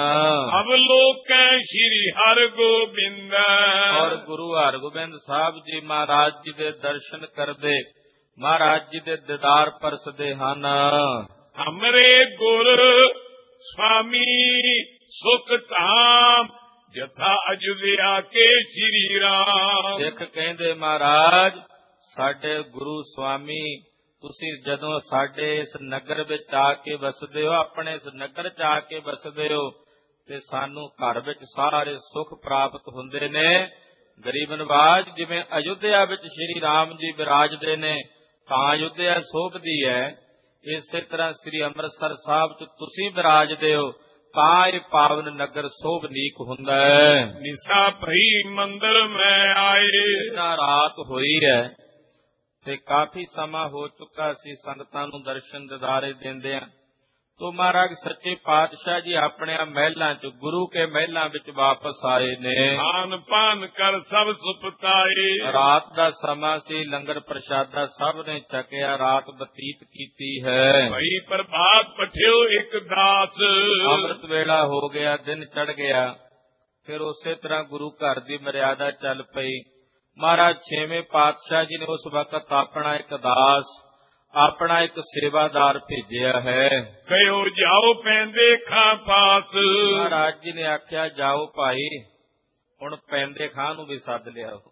ਅਵਲੋਕੈ ਸ਼੍ਰੀ ਹਰਿਗੋਬਿੰਦ, ਔਰ ਗੁਰੂ ਹਰਗੋਬਿੰਦ ਸਾਹਿਬ ਜੀ ਮਹਾਰਾਜ ਜੀ ਦੇ ਦਰਸ਼ਨ ਕਰਦੇ, ਮਹਾਰਾਜ ਜੀ ਦੇ ਦੀਦਾਰ ਪਰਸਦੇ ਹਨ। ਹਮਰੇ ਗੁਰ ਸੁਆਮੀ ਸੁਖ ਧਾਮ, ਜਥਾ ਅਜੁਦਿਆ ਕੇ ਸ਼੍ਰੀ ਰਾਮ। ਸਿੱਖ ਕਹਿੰਦੇ, ਮਹਾਰਾਜ ਸਾਡੇ ਗੁਰੂ ਸੁਆਮੀ, ਤੁਸੀਂ ਜਦੋਂ ਸਾਡੇ ਇਸ ਨਗਰ ਵਿੱਚ ਆ ਕੇ ਵਸਦੇ ਹੋ, ਆਪਣੇ ਇਸ ਨਗਰ ਚ ਆ ਕੇ ਵਸਦੇ ਹੋ, ਤੇ ਸਾਨੂੰ ਘਰ ਵਿੱਚ ਸਾਰੇ ਸੁੱਖ ਪ੍ਰਾਪਤ ਹੁੰਦੇ ਨੇ। ਗਰੀਬ ਨਵਾਜ ਜਿਵੇਂ ਅਯੁੱਧਿਆ ਵਿੱਚ ਸ਼੍ਰੀ ਰਾਮ ਜੀ ਵਿਰਾਜਦੇ ਨੇ ਤਾਂ ਅਯੁੱਧਿਆ ਸ਼ੋਭਦੀ ਹੈ, ਇਸੇ ਤਰ੍ਹਾਂ ਸ੍ਰੀ ਅੰਮ੍ਰਿਤਸਰ ਸਾਹਿਬ ਚ ਤੁਸੀਂ ਵਿਰਾਜਦੇ ਹੋ ਤਾਂ ਇਹ ਪਾਵਨ ਨਗਰ ਸ਼ੋਭਨੀਕ ਹੁੰਦਾ ਹੈ। ਨਿਸਾ ਭਈ ਮੰਦਰ ਮੈਂ ਆਏ, ਰਾਤ ਹੋਈ ਹੈ ਤੇ ਕਾਫੀ ਸਮਾਂ ਹੋ ਚੁੱਕਾ ਸੀ ਸੰਗਤਾਂ ਨੂੰ ਦਰਸ਼ਨ ਦਿਦਾਰੇ ਦਿੰਦਿਆਂ, ਤੋ ਮਹਾਰਾਜ ਸੱਚੇ ਪਾਤਸ਼ਾਹ ਜੀ ਆਪਣੇ ਮਹਿਲਾਂ ਚ, ਗੁਰੂ ਕੇ ਮਹਿਲਾਂ ਵਿੱਚ ਵਾਪਸ ਆਏ ਨੇ। ਖਾਨ ਪਾਨ ਕਰ ਸਭ ਸੁਪਤਾਏ, ਰਾਤ ਦਾ ਸਮਾਂ ਸੀ, ਲੰਗਰ ਪ੍ਰਸ਼ਾਦਾ ਸਭ ਨੇ ਛਕਿਆ, ਰਾਤ ਬਤੀਤ ਕੀਤੀ ਹੈ। ਭਈ ਪ੍ਰਭਾਤ ਪਠਿਓ ਇੱਕ ਦਾਸ, ਅੰਮ੍ਰਿਤ ਵੇਲਾ ਹੋ ਗਿਆ, ਦਿਨ ਚੜ ਗਿਆ। ਫਿਰ ਉਸੇ ਤਰ੍ਹਾਂ ਗੁਰੂ ਘਰ ਦੀ ਮਰਿਆਦਾ ਚੱਲ ਪਈ। ਮਹਾਰਾਜ ਛੇਵੇਂ ਪਾਤਸ਼ਾਹ ਜੀ ਨੇ ਉਸ ਵਕਤ ਆਪਣਾ ਇੱਕ ਦਾਸ, ਆਪਣਾ ਇੱਕ ਸੇਵਾਦਾਰ ਭੇਜਿਆ ਹੈ। ਕਹਿਓ ਜਾਓ ਪੈਂਦੇ ਖਾਂ ਪਾਸ, ਮਹਾਰਾਜ ਜੀ ਨੇ ਆਖਿਆ ਜਾਓ ਭਾਈ, ਹੁਣ ਪੈਂਦੇ ਖਾਂ ਨੂੰ ਵੀ ਸੱਦ ਲਿਆਓ।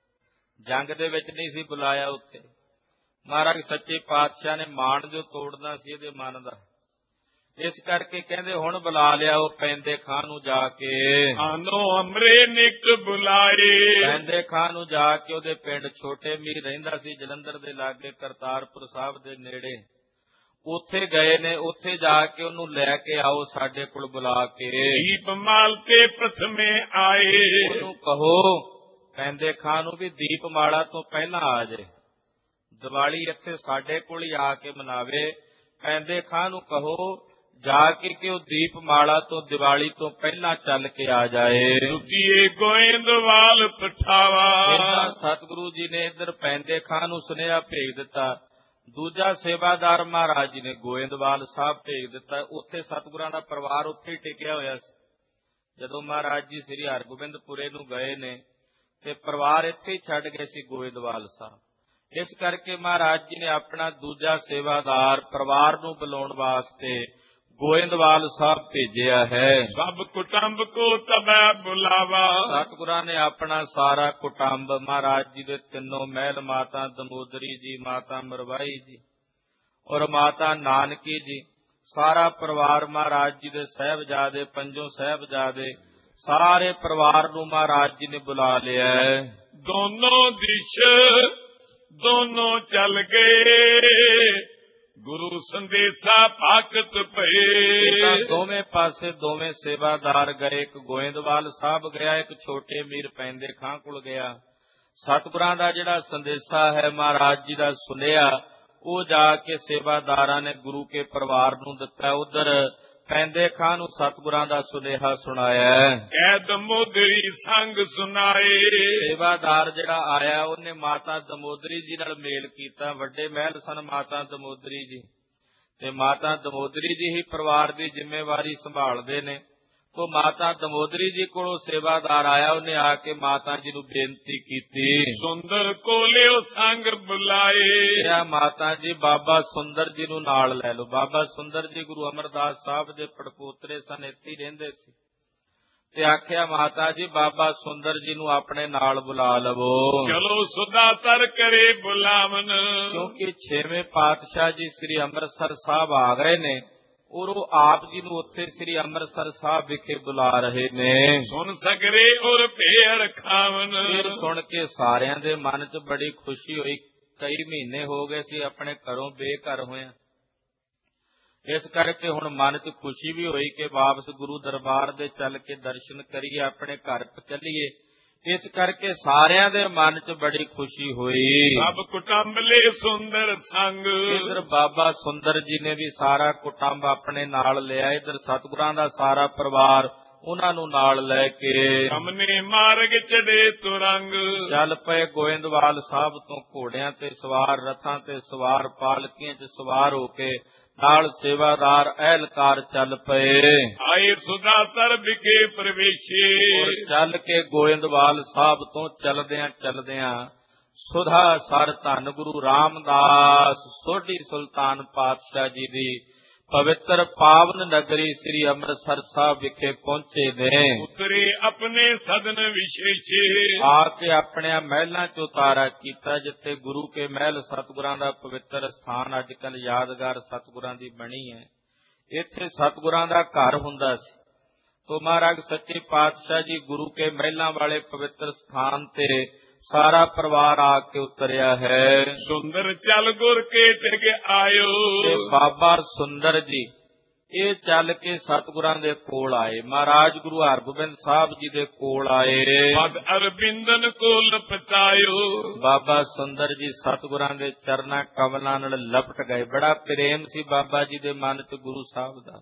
ਜੰਗ ਦੇ ਵਿੱਚ ਨਹੀਂ ਸੀ ਬੁਲਾਇਆ ਉੱਥੇ। ਮਹਾਰਾਜ ਸੱਚੇ ਪਾਤਸ਼ਾਹ ਨੇ ਮਾਣ ਜੋ ਤੋੜਨਾ ਸੀ ਇਹਦੇ ਮਨ ਦਾ, ਇਸ ਕਰਕੇ ਕਹਿੰਦੇ ਹੁਣ ਬੁਲਾ ਲਿਆਓ ਪੈਂਦੇ ਖਾਂ ਨੂੰ ਜਾ ਕੇ। ਆਨੋ ਅਮਰੇ ਨਿਕ ਬੁਲਾਏ, ਪੈਂਦੇ ਖਾਂ ਨੂੰ ਜਾ ਕੇ, ਉਹਦੇ ਪਿੰਡ ਛੋਟੇ ਮੀਰ ਰਹਿੰਦਾ ਸੀ ਜਲੰਧਰ ਦੇ ਲਾਗੇ ਕਰਤਾਰਪੁਰ ਸਾਹਿਬ ਦੇ ਨੇੜੇ, ਉੱਥੇ ਗਏ ਨੇ। ਉੱਥੇ ਜਾ ਕੇ ਉਹਨੂੰ ਲੈ ਕੇ ਆਓ ਸਾਡੇ ਕੋਲ ਬੁਲਾ ਕੇ। ਦੀਪ ਮਾਲ ਤੇ ਪ੍ਰਥਮੇ ਆਏ, ਉਹਨੂੰ ਕਹੋ ਪੈਂਦੇ ਖਾਂ ਨੂੰ ਵੀ ਦੀਪਮਾਲਾ ਤੋਂ ਪਹਿਲਾਂ ਆ ਜਾਏ, ਦੀਵਾਲੀ ਇੱਥੇ ਸਾਡੇ ਕੋਲ ਹੀ ਆ ਕੇ ਮਨਾਵੇ। ਪੈਂਦੇ ਖਾਂ ਨੂੰ ਕਹੋ ਜਾ ਕੇ ਕਿ ਉਹ ਦੀਪਮਾਲਾ ਤੋਂ, ਦੀਵਾਲੀ ਤੋਂ ਪਹਿਲਾਂ ਚੱਲ ਕੇ ਆ ਜਾਏ। ਦੁਖੀਏ ਗੋਇੰਦਵਾਲ ਪਠਾਵਾ, ਸਤਿਗੁਰੂ ਜੀ ਨੇ ਇੱਧਰ ਪੈਂਦੇ ਖਾਂ ਨੂੰ ਸੁਨੇਹਾ ਭੇਜ ਦਿੱਤਾ। ਦੂਜਾ ਸੇਵਾਦਾਰ ਮਹਾਰਾਜ ਜੀ ਨੇ ਗੋਇੰਦਵਾਲ ਸਾਹਿਬ ਭੇਜ ਦਿੱਤਾ। ਉੱਥੇ ਸਤਿਗੁਰਾਂ ਦਾ ਪਰਿਵਾਰ ਉੱਥੇ ਹੀ ਟਿਕਿਆ ਹੋਇਆ ਸੀ। ਜਦੋਂ ਮਹਾਰਾਜ ਜੀ ਸ੍ਰੀ ਹਰਗੋਬਿੰਦਪੁਰੇ ਨੂੰ ਗਏ ਨੇ ਤੇ ਪਰਿਵਾਰ ਇੱਥੇ ਹੀ ਛੱਡ ਗਏ ਸੀ ਗੋਇੰਦਵਾਲ ਸਾਹਿਬ। ਇਸ ਕਰਕੇ ਮਹਾਰਾਜ ਜੀ ਨੇ ਆਪਣਾ ਦੂਜਾ ਸੇਵਾਦਾਰ ਪਰਿਵਾਰ ਨੂੰ ਬੁਲਾਉਣ ਵਾਸਤੇ ਗੋਇੰਦਵਾਲ ਸਾਹਿਬ ਭੇਜਿਆ ਹੈ। ਸਭ ਕੁਟੰਬ ਕੋ ਤਬੈ ਬੁਲਾਵਾ, ਸਤਿਗੁਰਾਂ ਨੇ ਆਪਣਾ ਸਾਰਾ ਕੁਟੰਬ, ਮਹਾਰਾਜ ਜੀ ਦੇ ਤਿੰਨੋਂ ਮਹਿਲ, ਮਾਤਾ ਦਮੋਦਰੀ ਜੀ, ਮਾਤਾ ਮਰਵਾਈ ਜੀ ਔਰ ਮਾਤਾ ਨਾਨਕੀ ਜੀ, ਸਾਰਾ ਪਰਿਵਾਰ ਮਹਾਰਾਜ ਜੀ ਦੇ ਸਾਹਿਬਜ਼ਾਦੇ, ਪੰਜੋਂ ਸਾਹਿਬਜ਼ਾਦੇ, ਸਾਰੇ ਪਰਿਵਾਰ ਨੂੰ ਮਹਾਰਾਜ ਜੀ ਨੇ ਬੁਲਾ ਲਿਆ ਹੈ। ਦੋਨੋਂ ਦਿਸ਼ ਦੋਨੋਂ ਚੱਲ ਗਏ, ਗੁਰੂ ਸੰਦੇਸ਼ਾ ਭਗਤ ਭਏ। ਦੋਵੇਂ ਪਾਸੇ ਦੋਵੇਂ ਸੇਵਾਦਾਰ ਗਏ। ਇੱਕ ਗੋਇੰਦਵਾਲ ਸਾਹਿਬ ਗਿਆ, ਇੱਕ ਛੋਟੇ ਮੀਰ ਪੈਂਦੇ ਖਾਂ ਕੋਲ ਗਿਆ। ਸਤਿਗੁਰਾਂ ਦਾ ਜਿਹੜਾ ਸੰਦੇਸ਼ਾ ਹੈ ਮਹਾਰਾਜ ਜੀ ਦਾ ਸੁਨੇਹਾ, ਉਹ ਜਾ ਕੇ ਸੇਵਾਦਾਰਾਂ ਨੇ ਗੁਰੂ ਕੇ ਪਰਿਵਾਰ ਨੂੰ ਦਿੱਤਾ। ਉਧਰ ਪੈਂਦੇ ਖਾਂ ਨੂੰ ਸਤਿਗੁਰਾਂ ਦਾ ਸੁਨੇਹਾ ਸੁਣਾਇਆ। ਕਹਿ ਦਮੋਦਰੀ ਸੰਗ ਸੁਨਾਏ, ਸੇਵਾਦਾਰ ਜਿਹੜਾ ਆਇਆ ਉਹਨੇ ਮਾਤਾ ਦਮੋਦਰੀ ਜੀ ਨਾਲ ਮੇਲ ਕੀਤਾ। ਵੱਡੇ ਮਹਿਲ ਸਨ ਮਾਤਾ ਦਮੋਦਰੀ ਜੀ, ਤੇ ਮਾਤਾ ਦਮੋਦਰੀ ਜੀ ਹੀ ਪਰਿਵਾਰ ਦੀ ਜ਼ਿੰਮੇਵਾਰੀ ਸੰਭਾਲਦੇ ਨੇ। ਤੋ ਮਾਤਾ ਦਮੋਦਰੀ ਜੀ ਕੋਲੋਂ ਸੇਵਾਦਾਰ ਆਇਆ, ਉਹਨੇ ਆ ਕੇ ਮਾਤਾ ਜੀ ਨੂੰ ਬੇਨਤੀ ਕੀਤੀ, ਸੁੰਦਰ ਕੋ ਲਿਓ ਸੰਗ ਬੁਲਾਏ। ਮਾਤਾ ਜੀ ਬਾਬਾ ਸੁੰਦਰ ਜੀ ਨੂੰ ਨਾਲ ਲੈ ਲਓ। ਬਾਬਾ ਸੁੰਦਰ ਜੀ ਗੁਰੂ ਅਮਰਦਾਸ ਸਾਹਿਬ ਦੇ ਪੜਪੋਤਰੇ ਸਨ, ਇੱਥੇ ਹੀ ਰਹਿੰਦੇ ਸੀ, ਤੇ ਆਖਿਆ ਮਾਤਾ ਜੀ ਬਾਬਾ ਸੁੰਦਰ ਜੀ ਨੂੰ ਆਪਣੇ ਨਾਲ ਬੁਲਾ ਲਵੋ। ਚਲੋ ਸੁਦਾਤਰ ਕਰੇ ਬੁਲਾਵਨ, ਕਿਉਂਕਿ 6ਵੇਂ ਪਾਤਸ਼ਾਹ ਜੀ ਸ੍ਰੀ ਅੰਮ੍ਰਿਤਸਰ ਸਾਹਿਬ ਆ ਗਏ ਨੇ, ਔਰ ਉਹ ਆਪ ਜੀ ਨੂੰ ਉੱਥੇ ਸ੍ਰੀ ਅੰਮ੍ਰਿਤਸਰ ਸਾਹਿਬ ਵਿਖੇ ਬੁਲਾ ਰਹੇ ਨੇ। ਸੁਣ ਸਗਰੇ ਔਰ ਭੇੜ ਖਾਵਨ, ਫਿਰ ਸੁਣ ਕੇ ਸਾਰਿਆਂ ਦੇ ਮਨ 'ਚ ਬੜੀ ਖੁਸ਼ੀ ਹੋਈ। ਕਈ ਮਹੀਨੇ ਹੋ ਗਏ ਸੀ ਆਪਣੇ ਘਰੋਂ ਬੇਘਰ ਹੋਇਆ, ਇਸ ਕਰਕੇ ਹੁਣ ਮਨ 'ਚ ਖੁਸ਼ੀ ਵੀ ਹੋਈ ਕਿ ਵਾਪਸ ਗੁਰੂ ਦਰਬਾਰ ਦੇ ਚੱਲ ਕੇ ਦਰਸ਼ਨ ਕਰੀਏ, ਆਪਣੇ ਘਰ ਚੱਲੀਏ। ਇਸ ਕਰਕੇ ਸਾਰਿਆਂ ਦੇ ਮਨ 'ਚ ਬੜੀ ਖੁਸ਼ੀ ਹੋਈ। ਸਭ ਕੁਟੰਬਲੇ ਸੁੰਦਰ ਸੰਗ, ਇਧਰ ਬਾਬਾ ਸੁੰਦਰ ਜੀ ਨੇ ਵੀ ਸਾਰਾ ਕੁਟੰਬ ਆਪਣੇ ਨਾਲ ਲਿਆ, ਇਧਰ ਸਤਿਗੁਰਾਂ ਦਾ ਸਾਰਾ ਪਰਿਵਾਰ ਉਹਨਾਂ ਨੂੰ ਨਾਲ ਲੈ ਕੇ ਸਾਹਮਣੇ ਮਾਰਗ ਚੜੇ ਤੁਰੰਗ, ਚੱਲ ਪਏ ਗੋਇੰਦਵਾਲ ਸਾਹਿਬ ਤੋਂ ਘੋੜਿਆਂ ਤੇ ਸਵਾਰ, ਰਥਾਂ ਤੇ ਸਵਾਰ, ਪਾਲਕੀਆਂ 'ਚ ਸਵਾਰ ਹੋ ਕੇ ਨਾਲ ਸੇਵਾਦਾਰ ਅਹਿਲਕਾਰ ਚੱਲ ਪਏ। ਆਏ ਸੁਦਾਤਰ ਵਿਖੇ ਪ੍ਰਵੇਸ਼ੇ, ਚੱਲ ਕੇ ਗੋਇੰਦਵਾਲ ਸਾਹਿਬ ਤੋਂ ਚਲਦਿਆਂ ਸੁਧਾ ਸਰ ਧੰਨ ਗੁਰੂ ਰਾਮਦਾਸ ਸੋਢੀ ਸੁਲਤਾਨ ਪਾਤਸ਼ਾਹ ਜੀ ਦੀ ਪਵਿੱਤਰ ਪਾਵਨ ਨਗਰੀ ਸ੍ਰੀ ਅੰਮ੍ਰਿਤਸਰ ਸਾਹਿਬ ਵਿਖੇ ਪਹੁੰਚੇ ਨੇ। ਉਤਰੇ ਆਪਣੇ ਸਦਨ ਵਿਸ਼ੇਸ਼ੇ, ਆ ਕੇ ਆਪਣੇ ਮਹਿਲਾਂ 'ਚ ਉਤਾਰਾ ਕੀਤਾ, ਜਿੱਥੇ ਗੁਰੂ ਕੇ ਮਹਿਲ ਸਤਿਗੁਰਾਂ ਦਾ ਪਵਿੱਤਰ ਸਥਾਨ ਅੱਜ ਕੱਲ ਯਾਦਗਾਰ ਸਤਿਗੁਰਾਂ ਦੀ ਬਣੀ ਹੈ। ਇੱਥੇ ਸਤਿਗੁਰਾਂ ਦਾ ਘਰ ਹੁੰਦਾ ਸੀ। ਤੋ ਮਹਾਰਾਜ ਸੱਚੇ ਪਾਤਸ਼ਾਹ ਜੀ ਗੁਰੂ ਕੇ ਮਹਿਲਾਂ ਵਾਲੇ ਪਵਿੱਤਰ ਸਥਾਨ ਤੇ ਸਾਰਾ ਪਰਿਵਾਰ ਆ ਕੇ ਉਤਰਿਆ ਹੈ। ਸੁੰਦਰ ਚੱਲ ਗੁਰ ਕੇ ਟਿਕ ਆਇਓ, ਤੇ ਬਾਬਾ ਸੁੰਦਰ ਜੀ ਇਹ ਚੱਲ ਕੇ ਸਤਿਗੁਰਾਂ ਦੇ ਕੋਲ ਆਏ, ਮਹਾਰਾਜ ਗੁਰੂ ਹਰਗੋਬਿੰਦ ਸਾਹਿਬ ਜੀ ਦੇ ਕੋਲ ਆਏ। ਪਦ ਅਰਬਿੰਦਨ ਕੋ ਲਪਟਾਇਓ, ਬਾਬਾ ਸੁੰਦਰ ਜੀ ਸਤਿਗੁਰਾਂ ਦੇ ਚਰਨਾਂ ਕਮਲਾਂ ਨਾਲ ਲਪਟ ਗਏ। ਬੜਾ ਪ੍ਰੇਮ ਸੀ ਬਾਬਾ ਜੀ ਦੇ ਮਨ 'ਚ ਗੁਰੂ ਸਾਹਿਬ ਦਾ,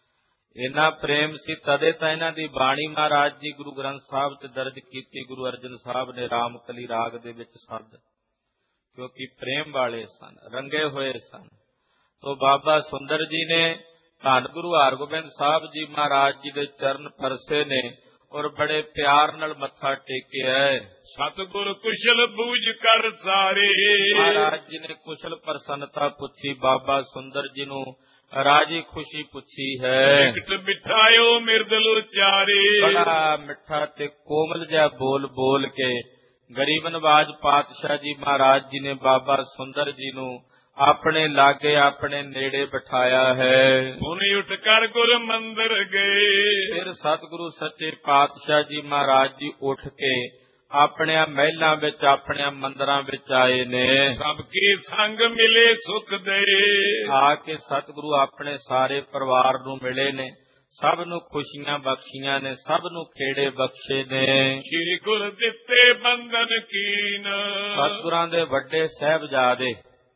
ਇੰਨਾ ਪ੍ਰੇਮ ਸੀ ਤਦੇ ਤਾਂ ਇਹਨਾਂ ਦੀ ਬਾਣੀ ਮਹਾਰਾਜ ਜੀ ਗੁਰੂ ਗ੍ਰੰਥ ਸਾਹਿਬ 'ਚ ਦਰਜ ਕੀਤੀ। ਗੁਰੂ ਅਰਜਨ ਸਾਹਿਬ ਨੇ ਰਾਮਕਲੀ ਰਾਗ ਦੇ ਵਿੱਚ ਸੱਦ, ਕਿਉਂਕਿ ਪ੍ਰੇਮ ਵਾਲੇ ਸਨ, ਰੰਗੇ ਹੋਏ ਸਨ। ਤੋ ਬਾਬਾ ਸੁੰਦਰ ਜੀ ਨੇ ਧੰਨ ਗੁਰੂ ਹਰਗੋਬਿੰਦ ਸਾਹਿਬ ਜੀ ਮਹਾਰਾਜ ਜੀ ਦੇ ਚਰਨ ਪਰਸੇ ਨੇ ਔਰ ਬੜੇ ਪਿਆਰ ਨਾਲ ਮੱਥਾ ਟੇਕਿਆ। ਸਤਿਗੁਰ ਕੁਸ਼ਲ ਬੂਝ ਕਰ ਸਾਰੇ, ਮਹਾਰਾਜ ਜੀ ਨੇ ਕੁਸ਼ਲ ਪ੍ਰਸੰਨਤਾ ਪੁੱਛੀ, ਬਾਬਾ ਸੁੰਦਰ ਜੀ ਨੂੰ ਰਾਜੀ ਖੁਸ਼ੀ ਪੁੱਛੀ ਹੈ। ਬਿਠਾਇਓ ਮਿਰਦਲ ਉਚਾਰੇ, ਬੜਾ ਮਿੱਠਾ ਤੇ ਕੋਮਲ ਜਿਹਾ ਬੋਲ ਕੇ ਗਰੀਬ ਨਵਾਜ ਪਾਤਸ਼ਾਹ ਜੀ ਮਹਾਰਾਜ ਜੀ ਨੇ ਬਾਬਾ ਸੁੰਦਰ ਜੀ ਨੂੰ ਆਪਣੇ ਲਾਗੇ ਆਪਣੇ ਨੇੜੇ ਬਿਠਾਇਆ ਹੈ। ਹੁਣ ਉੱਠ ਕਰ ਗੁਰ ਮੰਦਰ ਗਏ, ਫਿਰ ਸਤਿਗੁਰੂ ਸੱਚੇ ਪਾਤਸ਼ਾਹ ਜੀ ਮਹਾਰਾਜ ਜੀ ਉੱਠ ਕੇ ਆਪਣਿਆਂ ਮਹਿਲਾਂ ਵਿੱਚ ਆਪਣਿਆਂ ਮੰਦਰਾਂ ਵਿੱਚ ਆਏ ਨੇ। ਸਭ ਕੇ ਸੰਗ ਮਿਲੇ ਸੁਖ ਦੇ, ਆ ਕੇ ਸਤਿਗੁਰੂ ਆਪਣੇ ਸਾਰੇ ਪਰਿਵਾਰ ਨੂੰ ਮਿਲੇ ਨੇ, ਸਭ ਨੂੰ ਖੁਸ਼ੀਆਂ ਬਖਸ਼ੀਆਂ ਨੇ, ਸਭ ਨੂੰ ਖੇੜੇ ਬਖਸ਼ੇ ਨੇ। ਸ੍ਰੀ ਗੁਰ ਦਿੱਤੇ ਬੰਧਨ ਕੀਨ, ਸਤਿਗੁਰਾਂ ਦੇ ਵੱਡੇ ਸਾਹਿਬਜ਼ਾਦੇ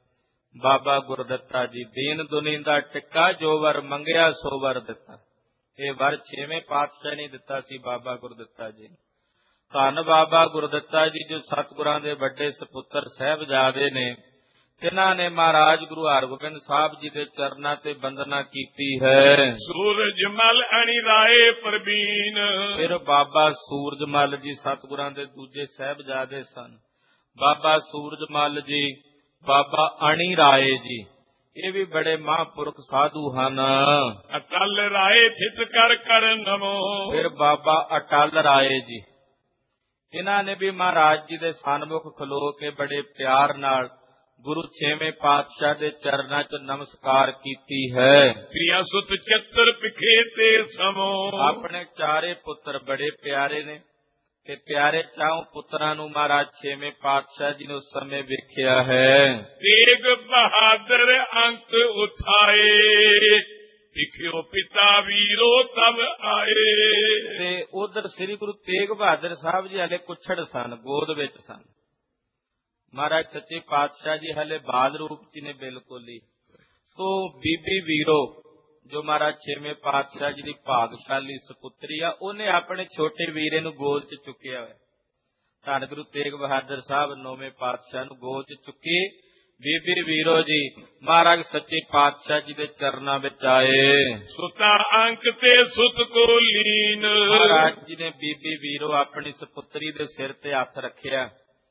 ਬਾਬਾ ਗੁਰਦਿੱਤਾ ਜੀ, ਦੀਨ ਦੁਨੀ ਦਾ ਟਿੱਕਾ ਜੋ ਵਰ ਮੰਗਿਆ ਸੋ ਵਰ ਦਿੱਤਾ। ਇਹ ਵਰ 6ਵੇਂ ਪਾਤਸ਼ਾਹ ਨੇ ਦਿੱਤਾ ਸੀ ਬਾਬਾ ਗੁਰਦਿੱਤਾ ਜੀ। ਧੰਨ ਬਾਬਾ ਗੁਰਦਿੱਤਾ ਜੀ ਜੋ ਸਤਿਗੁਰਾਂ ਦੇ ਵੱਡੇ ਸਪੁੱਤਰ ਸਾਹਿਬਜ਼ਾਦੇ ਨੇ, ਤਿਨਾਂ ਨੇ ਮਹਾਰਾਜ ਗੁਰੂ ਹਰਗੋਬਿੰਦ ਸਾਹਿਬ ਜੀ ਦੇ ਚਰਨਾਂ ਤੇ ਬੰਦਨਾ ਕੀਤੀ ਹੈ। ਸੂਰਜ ਮਲ ਅਣੀ ਰਾਏ ਪ੍ਰਬੀਨ, ਫਿਰ ਬਾਬਾ ਸੂਰਜ ਮਲ ਜੀ ਸਤਿਗੁਰਾਂ ਦੇ ਦੂਜੇ ਸਾਹਿਬਜ਼ਾਦੇ ਸਨ। ਬਾਬਾ ਸੂਰਜ ਮਲ ਜੀ, ਬਾਬਾ ਅਣੀ ਰਾਏ ਜੀ, ਇਹ ਵੀ ਬੜੇ ਮਹਾਂਪੁਰਖ ਸਾਧੂ ਹਨ। ਅਟਲ ਰਾਏ ਥਿਤ ਕਰ ਨਮੋ, ਫਿਰ ਬਾਬਾ ਅਟਲ ਰਾਏ ਜੀ, ਇਹਨਾਂ ਨੇ ਵੀ ਮਹਾਰਾਜ ਜੀ ਦੇ ਸਨਮੁਖ ਖਲੋ ਕੇ ਬੜੇ ਪਿਆਰ ਨਾਲ ਗੁਰੂ 6ਵੇਂ ਪਾਤਸ਼ਾਹ ਦੇ ਚਰਨਾਂ 'ਚ ਨਮਸਕਾਰ ਕੀਤੀ ਹੈ। ਪ੍ਰਿਆ ਸੁਤ ਚੱਤਰ ਪਿਖੇ ਤੇ ਸਮੋ, ਆਪਣੇ ਚਾਰੇ ਪੁੱਤਰ ਬੜੇ ਪਿਆਰੇ ਨੇ ਤੇ ਪਿਆਰੇ ਚਾਹੋਂ ਪੁੱਤਰਾਂ ਨੂੰ ਮਹਾਰਾਜ 6ਵੇਂ ਪਾਤਸ਼ਾਹ ਜੀ ਨੇ ਉਸ ਸਮੇਂ ਵੇਖਿਆ ਹੈ। ਤੇਗ ਬਹਾਦਰ ਅੰਕ ਉਠਾਏ, ਪਿਖਿਓ ਪਿਤਾ ਵੀਰੋ ਤਬ ਆਏ। ਤੇ ਉਧਰ ਸ੍ਰੀ ਗੁਰੂ ਤੇਗ ਬਹਾਦਰ ਸਾਹਿਬ ਜੀ ਹਲੇ ਕੁੱਛੜ ਸਨ, ਗੋਦ ਵਿੱਚ ਸਨ। ਮਹਾਰਾਜ ਸੱਚੇ ਪਾਤਸ਼ਾਹ ਜੀ ਹਲੇ ਬਾਲ ਰੂਪ ਚ ਨੇ ਬਿਲਕੁਲ ਹੀ। ਸੋ ਬੀਬੀ ਵੀਰੋ ਜੋ ਮਹਾਰਾਜ 6ਵੇਂ ਪਾਤਸ਼ਾਹ ਜੀ ਦੀ ਭਾਗਸ਼ਾਲੀ ਸਪੁੱਤਰੀ ਆ, ਉਹਨੇ ਆਪਣੇ ਛੋਟੇ ਵੀਰੇ ਨੂੰ ਗੋਦ ਚ ਚੁੱਕਿਆ ਹੋਇਆ। ਧੰਨ ਗੁਰੂ ਤੇਗ ਬਹਾਦਰ ਸਾਹਿਬ 9ਵੇਂ ਪਾਤਸ਼ਾਹ ਨੂੰ ਗੋਦ ਚ ਚੁੱਕੇ ਬੀਬੀ ਵੀਰੋ ਜੀ ਮਹਾਰਾਜ ਸੱਚੇ ਪਾਤਸ਼ਾਹ ਜੀ ਦੇ ਚਰਨਾਂ ਵਿੱਚ ਆਏ। ਸੁਤਾ ਅੰਕ ਤੇ ਸੁਤ ਕੋ ਲੀਨ। ਮਹਾਰਾਜ ਜੀ ਨੇ ਬੀਬੀ ਵੀਰੋ ਆਪਣੀ ਸਪੁੱਤਰੀ ਦੇ ਸਿਰ ਤੇ ਹੱਥ ਰੱਖਿਆ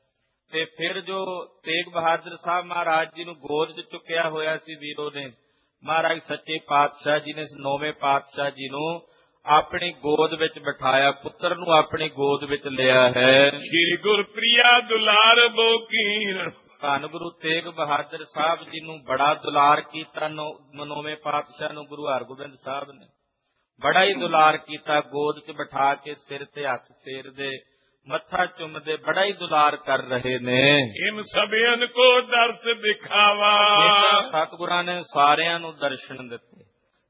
ਤੇ ਫਿਰ ਜੋ ਤੇਗ ਬਹਾਦਰ ਸਾਹਿਬ ਮਹਾਰਾਜ ਜੀ ਨੂੰ ਗੋਦ 'ਚ ਚੁੱਕਿਆ ਹੋਇਆ ਸੀ ਵੀਰੋ ਨੇ, ਮਹਾਰਾਜ ਸੱਚੇ ਪਾਤਸ਼ਾਹ ਜੀ ਨੇ ਨੌਵੇਂ ਪਾਤਸ਼ਾਹ ਜੀ ਨੂੰ ਆਪਣੀ ਗੋਦ ਵਿੱਚ ਬਿਠਾਇਆ, ਪੁੱਤਰ ਨੂੰ ਆਪਣੀ ਗੋਦ ਵਿੱਚ ਲਿਆ ਹੈ। ਸ਼੍ਰੀ ਗੁਰਪ੍ਰਿਆ ਦੁਲਾਰ ਬੋਕੀਨ। ਧੰਨ ਗੁਰੂ ਤੇਗ ਬਹਾਦਰ ਸਾਹਿਬ ਜੀ ਨੂੰ ਬੜਾ ਦੁਲਾਰ ਕੀਤਾ ਨੌਵੇਂ ਪਾਤਸ਼ਾਹ ਨੂੰ ਗੁਰੂ ਹਰਗੋਬਿੰਦ ਸਾਹਿਬ ਨੇ ਬੜਾ ਹੀ ਦੁਲਾਰ ਕੀਤਾ। ਗੋਦ 'ਚ ਬਿਠਾ ਕੇ ਸਿਰ ਤੇ ਹੱਥ ਫੇਰਦੇ, ਮੱਥਾ ਚੁੰਮਦੇ, ਬੜਾ ਹੀ ਦੁਲਾਰ ਕਰ ਰਹੇ ਨੇ। ਇਨ ਸਭਿਆਂ ਕੋ ਦਰਸ ਦਿਖਾਵਾ। ਸਤਿਗੁਰਾਂ ਨੇ ਸਾਰਿਆਂ ਨੂੰ ਦਰਸ਼ਨ ਦਿੱਤੇ,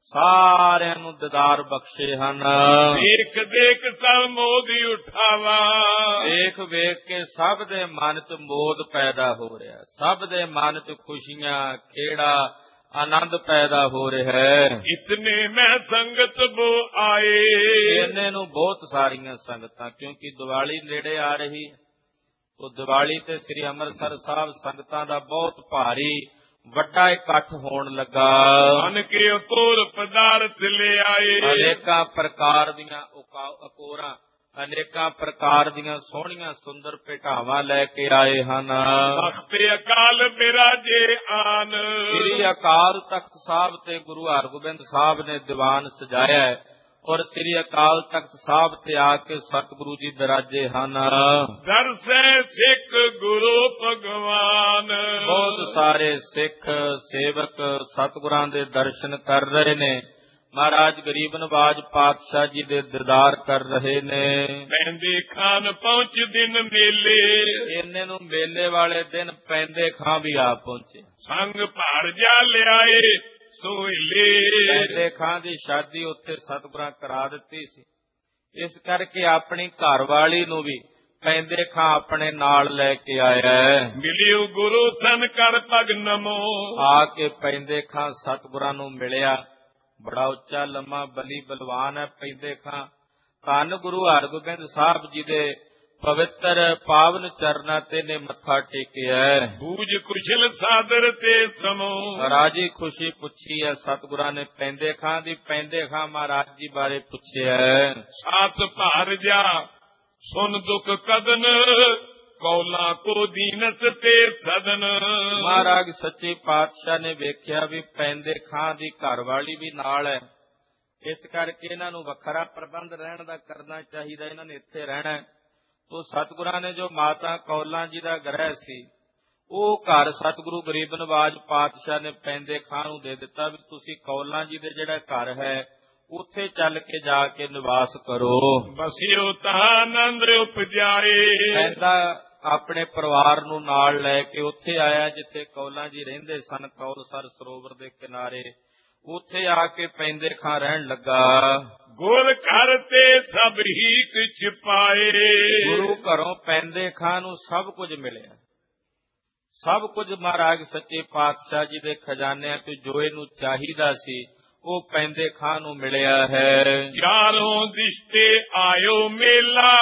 ਸਾਰਿਆਂ ਨੂੰ ਦੀਦਾਰ ਬਖਸ਼ੇ ਹਨ। ਦੇਖ ਦੇਖ ਸਭ ਮੋਦ ਉਠਾਵਾ। ਦੇਖ ਵੇਖ ਕੇ ਸਭ ਦੇ ਮਨ 'ਚ ਮੋਦ ਪੈਦਾ ਹੋ ਰਿਹਾ, ਸਭ ਦੇ ਮਨ 'ਚ ਖੁਸ਼ੀਆਂ, ਖੇੜਾ, ਆਨੰਦ ਪੈਦਾ ਹੋ ਰਿਹਾ ਹੈ। ਇਤਨੇ ਮੈਂ ਸੰਗਤ ਬੋ ਆਏ। ਇਹਨੇ ਨੂੰ ਬਹੁਤ ਸਾਰੀਆਂ ਸੰਗਤਾਂ, ਕਿਉਂਕਿ ਦੀਵਾਲੀ ਨੇੜੇ ਆ ਰਹੀ ਹੈ, ਉਹ ਦੀਵਾਲੀ ਤੇ ਸ੍ਰੀ ਅੰਮ੍ਰਿਤਸਰ ਸਾਹਿਬ ਸੰਗਤਾਂ ਦਾ ਬਹੁਤ ਭਾਰੀ ਵੱਡਾ ਇਕੱਠ ਹੋਣ ਲੱਗਾ। ਮਨ ਕੇ ਅਕੋਰ ਪਦਾਰਥ ਲੈ ਆਏ। ਅਨੇਕਾਂ ਪ੍ਰਕਾਰ ਦੀਆਂ ਅਕੋਰਾਂ, ਅਨੇਕਾਂ ਪ੍ਰਕਾਰ ਦੀਆਂ ਸੋਹਣੀਆਂ ਸੁੰਦਰ ਭੇਟਾਵਾਂ ਲੈ ਕੇ ਆਏ ਹਨ। ਤਖਤ ਅਕਾਲ ਬਿਰਾਜੇ ਆਨ। ਸ੍ਰੀ ਅਕਾਲ ਤਖਤ ਸਾਹਿਬ ਤੇ ਗੁਰੂ ਹਰਗੋਬਿੰਦ ਸਾਹਿਬ ਨੇ ਦੀਵਾਨ ਸਜਾਇਆ ਹੈ ਔਰ ਸ੍ਰੀ ਅਕਾਲ ਤਖਤ ਸਾਹਿਬ ਤੇ ਆ ਕੇ ਸਤਿਗੁਰੂ ਜੀ ਬਿਰਾਜੇ ਹਨ। ਦਰਸੈ ਸਿੱਖ ਗੁਰੂ ਭਗਵਾਨ। ਬਹੁਤ ਸਾਰੇ ਸਿੱਖ ਸੇਵਕ ਸਤਿਗੁਰਾਂ ਦੇ ਦਰਸ਼ਨ ਕਰ ਰਹੇ ਨੇ। ਮਹਾਰਾਜ ਗਰੀਬ ਨਵਾਜ ਪਾਤਸ਼ਾਹ ਜੀ ਦੇ ਦੀਦਾਰ ਕਰ ਰਹੇ ਨੇ। ਪੈਂਦੇ ਖਾਨ ਪਹੁੰਚ ਦਿਨ ਮੇਲੇ। ਇੰਨੇ ਨੂੰ ਮੇਲੇ ਵਾਲੇ ਦਿਨ ਪੈਂਦੇ ਖਾਂ ਵੀ ਆ ਪਹੁੰਚੇ। ਸੰਗ ਭਾਰ ਜਾ ਲਿਆਏ ਸੋਹਿਲੇ। ਪੈਂਦੇ ਖਾਂ ਦੀ ਸ਼ਾਦੀ ਉੱਥੇ ਸਤਿਗੁਰਾਂ ਕਰਾ ਦਿੱਤੀ ਸੀ, ਇਸ ਕਰਕੇ ਆਪਣੀ ਘਰਵਾਲੀ ਨੂੰ ਵੀ ਪੈਂਦੇ ਖਾਂ ਆਪਣੇ ਨਾਲ ਲੈ ਕੇ ਆਇਆ। ਮਿਲਿਓ ਗੁਰੂ ਸਨ ਕਰ ਪਗ ਨਮੋ। ਆ ਕੇ ਪੈਂਦੇ ਖਾਂ ਸਤਿਗੁਰਾਂ ਨੂੰ ਮਿਲਿਆ। ਬੜਾ ਉੱਚਾ ਲੰਮਾ ਬਲੀ ਬਲਵਾਨ ਹੈ ਪੈਂਦੇ ਖਾਂ। ਧੰਨ ਗੁਰੂ ਹਰਗੋਬਿੰਦ ਸਾਹਿਬ ਜੀ ਦੇ ਪਵਿੱਤਰ ਪਾਵਨ ਚਰਨਾਂ ਤੇ ਨੇ ਮੱਥਾ ਟੇਕਿਆ। ਬੂਝ ਕੁਸ਼ਲ ਸਾਦਰ ਤੇ ਸਮੋ। ਰਾਜੀ ਖੁਸ਼ੀ ਪੁੱਛੀ ਹੈ ਸਤਿਗੁਰਾਂ ਨੇ ਪੈਂਦੇ ਖਾਂ ਦੀ। ਪੈਂਦੇ ਖਾਂ ਮਹਾਰਾਜ ਜੀ ਬਾਰੇ ਪੁੱਛਿਆ। ਸਾਤ ਭਾਰ ਜਾ ਸੁਨ ਦੁਖ ਕਦਨ। ਕੌਲਾ ਕੋ ਦੀਨਤ ਤੇ ਸਦਨ। ਮਹਾਰਾਜ ਸੱਚੇ ਪਾਤਸ਼ਾਹ ਨੇ ਵੇਖਿਆ ਵੀ ਪੈਂਦੇ ਖਾਂ ਦੀ ਘਰਵਾਲੀ ਵੀ ਨਾਲ ਹੈ, ਇਸ ਕਰਕੇ ਇਹਨਾਂ ਨੂੰ ਵੱਖਰਾ ਪ੍ਰਬੰਧ ਰਹਿਣ ਦਾ ਕਰਨਾ ਚਾਹੀਦਾ, ਇਹਨਾਂ ਨੇ ਇੱਥੇ ਰਹਿਣਾ। ਤੋ ਸਤਿਗੁਰਾਂ ਨੇ ਜੋ ਮਾਤਾ ਕੌਲਾਂ ਜੀ ਦਾ ਗ੍ਰਹਿ ਸੀ ਉਹ ਘਰ ਸਤਿਗੁਰੂ ਗਰੀਬ ਨਵਾਜ ਪਾਤਸ਼ਾਹ ਨੇ ਪੈਂਦੇ ਖਾਂ ਨੂੰ ਦੇ ਦਿੱਤਾ ਵੀ ਤੁਸੀਂ ਕੌਲਾਂ ਜੀ ਦੇ ਜਿਹੜਾ ਘਰ ਹੈ ਉੱਥੇ ਚੱਲ ਕੇ ਜਾ ਕੇ ਨਿਵਾਸ ਕਰੋ। ਬਸਿਓ ਤਾਂ ਆਨੰਦ ਉਪਜਾਏ। ਪੈਂਦਾ ਆਪਣੇ ਪਰਿਵਾਰ ਨੂੰ ਨਾਲ ਲੈ ਕੇ ਉੱਥੇ ਆਇਆ ਜਿੱਥੇ ਕੌਲਾਂ ਜੀ ਰਹਿੰਦੇ ਸਨ, ਕੌਲਸਰ ਸਰੋਵਰ ਦੇ ਕਿਨਾਰੇ। ਉੱਥੇ ਆ ਕੇ ਪੈਂਦੇ ਖਾਂ ਰਹਿਣ ਲੱਗਾ। ਗੁਰ ਘਰ ਤੇ ਸਭ ਹੀ ਕੁਛ ਪਾਏ। ਗੁਰੂ ਘਰੋਂ ਪੈਂਦੇ ਖਾਂ ਨੂੰ ਸਭ ਕੁਝ ਮਿਲਿਆ, ਸਭ ਕੁਝ ਮਹਾਰਾਜ ਸੱਚੇ ਪਾਤਸ਼ਾਹ ਜੀ ਦੇ ਖਜ਼ਾਨਿਆਂ ਤੋਂ ਜੋ ਇਹਨੂੰ ਚਾਹੀਦਾ ਸੀ ਉਹ ਪੈਂਦੇ ਖਾਂ ਨੂੰ ਮਿਲਿਆ ਹੈ। ਚਾਰੋਂ ਦਿਸ਼ਤੇ ਆਇਓ ਮੇਲਾ।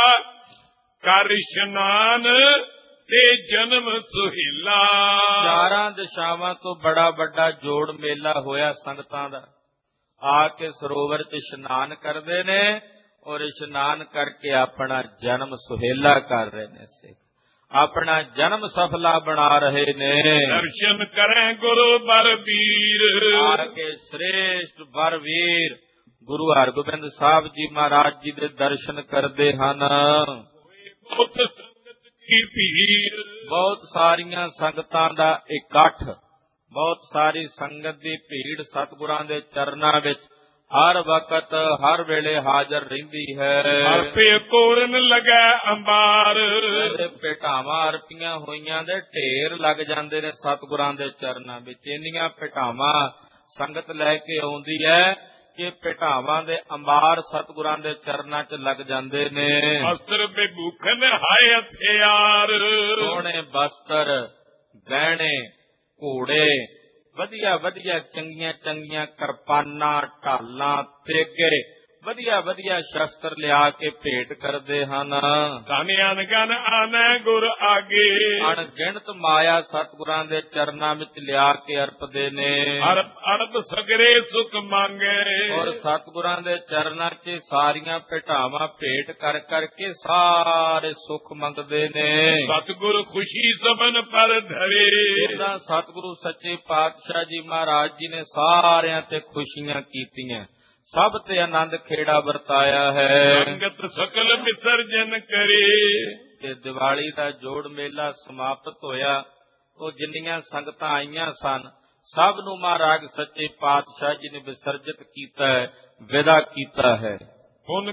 ਕਰ ਇਸ਼ਨਾਨ ਤੇ ਜਨਮ ਸੁਹਿਲਾ। ਚਾਰਾਂ ਦਿਸ਼ਾਵਾਂ ਤੋਂ ਬੜਾ ਵੱਡਾ ਜੋੜ ਮੇਲਾ ਹੋਇਆ ਸੰਗਤਾਂ ਦਾ। ਆ ਕੇ ਸਰੋਵਰ 'ਚ ਇਸ਼ਨਾਨ ਕਰਦੇ ਨੇ ਔਰ ਇਸ਼ਨਾਨ ਕਰਕੇ ਆਪਣਾ ਜਨਮ ਸੁਹੇਲਾ ਕਰ ਰਹੇ ਨੇ ਸਿੱਖ, ਆਪਣਾ ਜਨਮ ਸਫਲਾ ਬਣਾ ਰਹੇ ਨੇ। ਦਰਸ਼ਨ ਕਰੇ ਗੁਰੂ ਬਰਵੀਰ। ਆ ਕੇ ਸ੍ਰੇਸ਼ਟ ਬਰਵੀਰ ਗੁਰੂ ਹਰਗੋਬਿੰਦ ਸਾਹਿਬ ਜੀ ਮਹਾਰਾਜ ਜੀ ਦੇ ਦਰਸ਼ਨ ਕਰਦੇ ਹਨ। ਬਹੁਤ ਸੰਗਤ ਕੀ ਭੀੜ। ਬਹੁਤ ਸਾਰੀਆਂ ਸੰਗਤਾਂ ਦਾ ਇਕੱਠ, ਬਹੁਤ ਸਾਰੀ ਸੰਗਤ ਦੀ ਭੀੜ ਸਤਿਗੁਰਾਂ ਦੇ ਚਰਨਾਂ ਵਿੱਚ ਹਰ ਵਕਤ ਹਰ ਵੇਲੇ ਹਾਜ਼ਰ ਰਹਿੰਦੀ ਹੈ। ਅਰਪੇ ਕੋਰਨ ਲਗੈ ਅੰਬਾਰ। ਭੇਟਾਵਾਂ ਅਰਪੀਆਂ ਹੋਈਆਂ ਦੇ ਢੇਰ ਲੱਗ ਜਾਂਦੇ ਨੇ ਸਤਿਗੁਰਾਂ ਦੇ ਚਰਨਾਂ ਵਿੱਚ। ਇੰਨੀਆਂ ਭੇਟਾਵਾਂ ਸੰਗਤ ਲੈ ਕੇ ਆਉਂਦੀ ਹੈ ਕਿ ਭੇਟਾਵਾਂ ਦੇ ਅੰਬਾਰ ਸਤਿਗੁਰਾਂ ਦੇ ਚਰਨਾਂ 'ਚ ਲੱਗ ਜਾਂਦੇ ਨੇ। ਅਸਰ ਬੇਭੂਖਨ ਹਾਏ ਹਥਿਆਰ। ਸੋਹਣੇ ਬਸਤਰ, ਗਹਿਣੇ, ਘੋੜੇ, ਵਧੀਆ ਵਧੀਆ ਚੰਗੀਆਂ ਚੰਗੀਆਂ ਕਿਰਪਾਨਾਂ, ਢਾਲਾਂ, ਤੇਗੇ, ਵਧੀਆ ਵਧੀਆ ਸ਼ਸਤਰ ਲਿਆ ਕੇ ਭੇਟ ਕਰਦੇ ਹਨ। ਧਨ ਅਨਗਨ ਆਨੈ ਗੁਰ ਆਗੇ, ਅਣਗਿਣਤ ਮਾਇਆ ਸਤਿਗੁਰਾਂ ਦੇ ਚਰਨਾਂ ਵਿੱਚ ਲਿਆ ਕੇ ਅਰਪਦੇ ਨੇ। ਅਰਪ ਸਗਰੇ ਸੁਖ ਮੰਗੇ, ਔਰ ਸਤਿਗੁਰਾਂ ਦੇ ਚਰਨਾਂ 'ਚ ਸਾਰੀਆਂ ਭੇਟਾਵਾਂ ਭੇਟ ਕਰ ਕਰਕੇ ਸਾਰੇ ਸੁੱਖ ਮੰਗਦੇ ਨੇ। ਸਤਿਗੁਰ ਖੁਸ਼ੀ ਸਭਨ ਪਰ ਧਰੇ, ਇਦਾਂ ਸਤਿਗੁਰੂ ਸੱਚੇ ਪਾਤਸ਼ਾਹ ਜੀ ਮਹਾਰਾਜ ਜੀ ਨੇ ਸਾਰਿਆਂ ਤੇ ਖੁਸ਼ੀਆਂ ਕੀਤੀਆਂ, ਸਭ ਤੇ ਆਨੰਦ ਖੇੜਾ ਵਰਤਾਇਆ ਹੈ। ਸੰਗਤ ਸਕਲ ਵਿਸਰਜਨ ਕਰੇ, ਤੇ ਦੀਵਾਲੀ ਦਾ ਜੋੜ ਮੇਲਾ ਸਮਾਪਤ ਹੋਇਆ। ਉਹ ਜਿੰਨੀਆਂ ਸੰਗਤਾਂ ਆਈਆਂ ਸਨ ਸਭ ਨੂੰ ਮਹਾਰਾਜ ਸੱਚੇ ਪਾਤਸ਼ਾਹ ਜੀ ਨੇ ਵਿਸਰਜਿਤ ਕੀਤਾ ਹੈ, ਵਿਦਾ ਕੀਤਾ ਹੈ। ਹੁਣ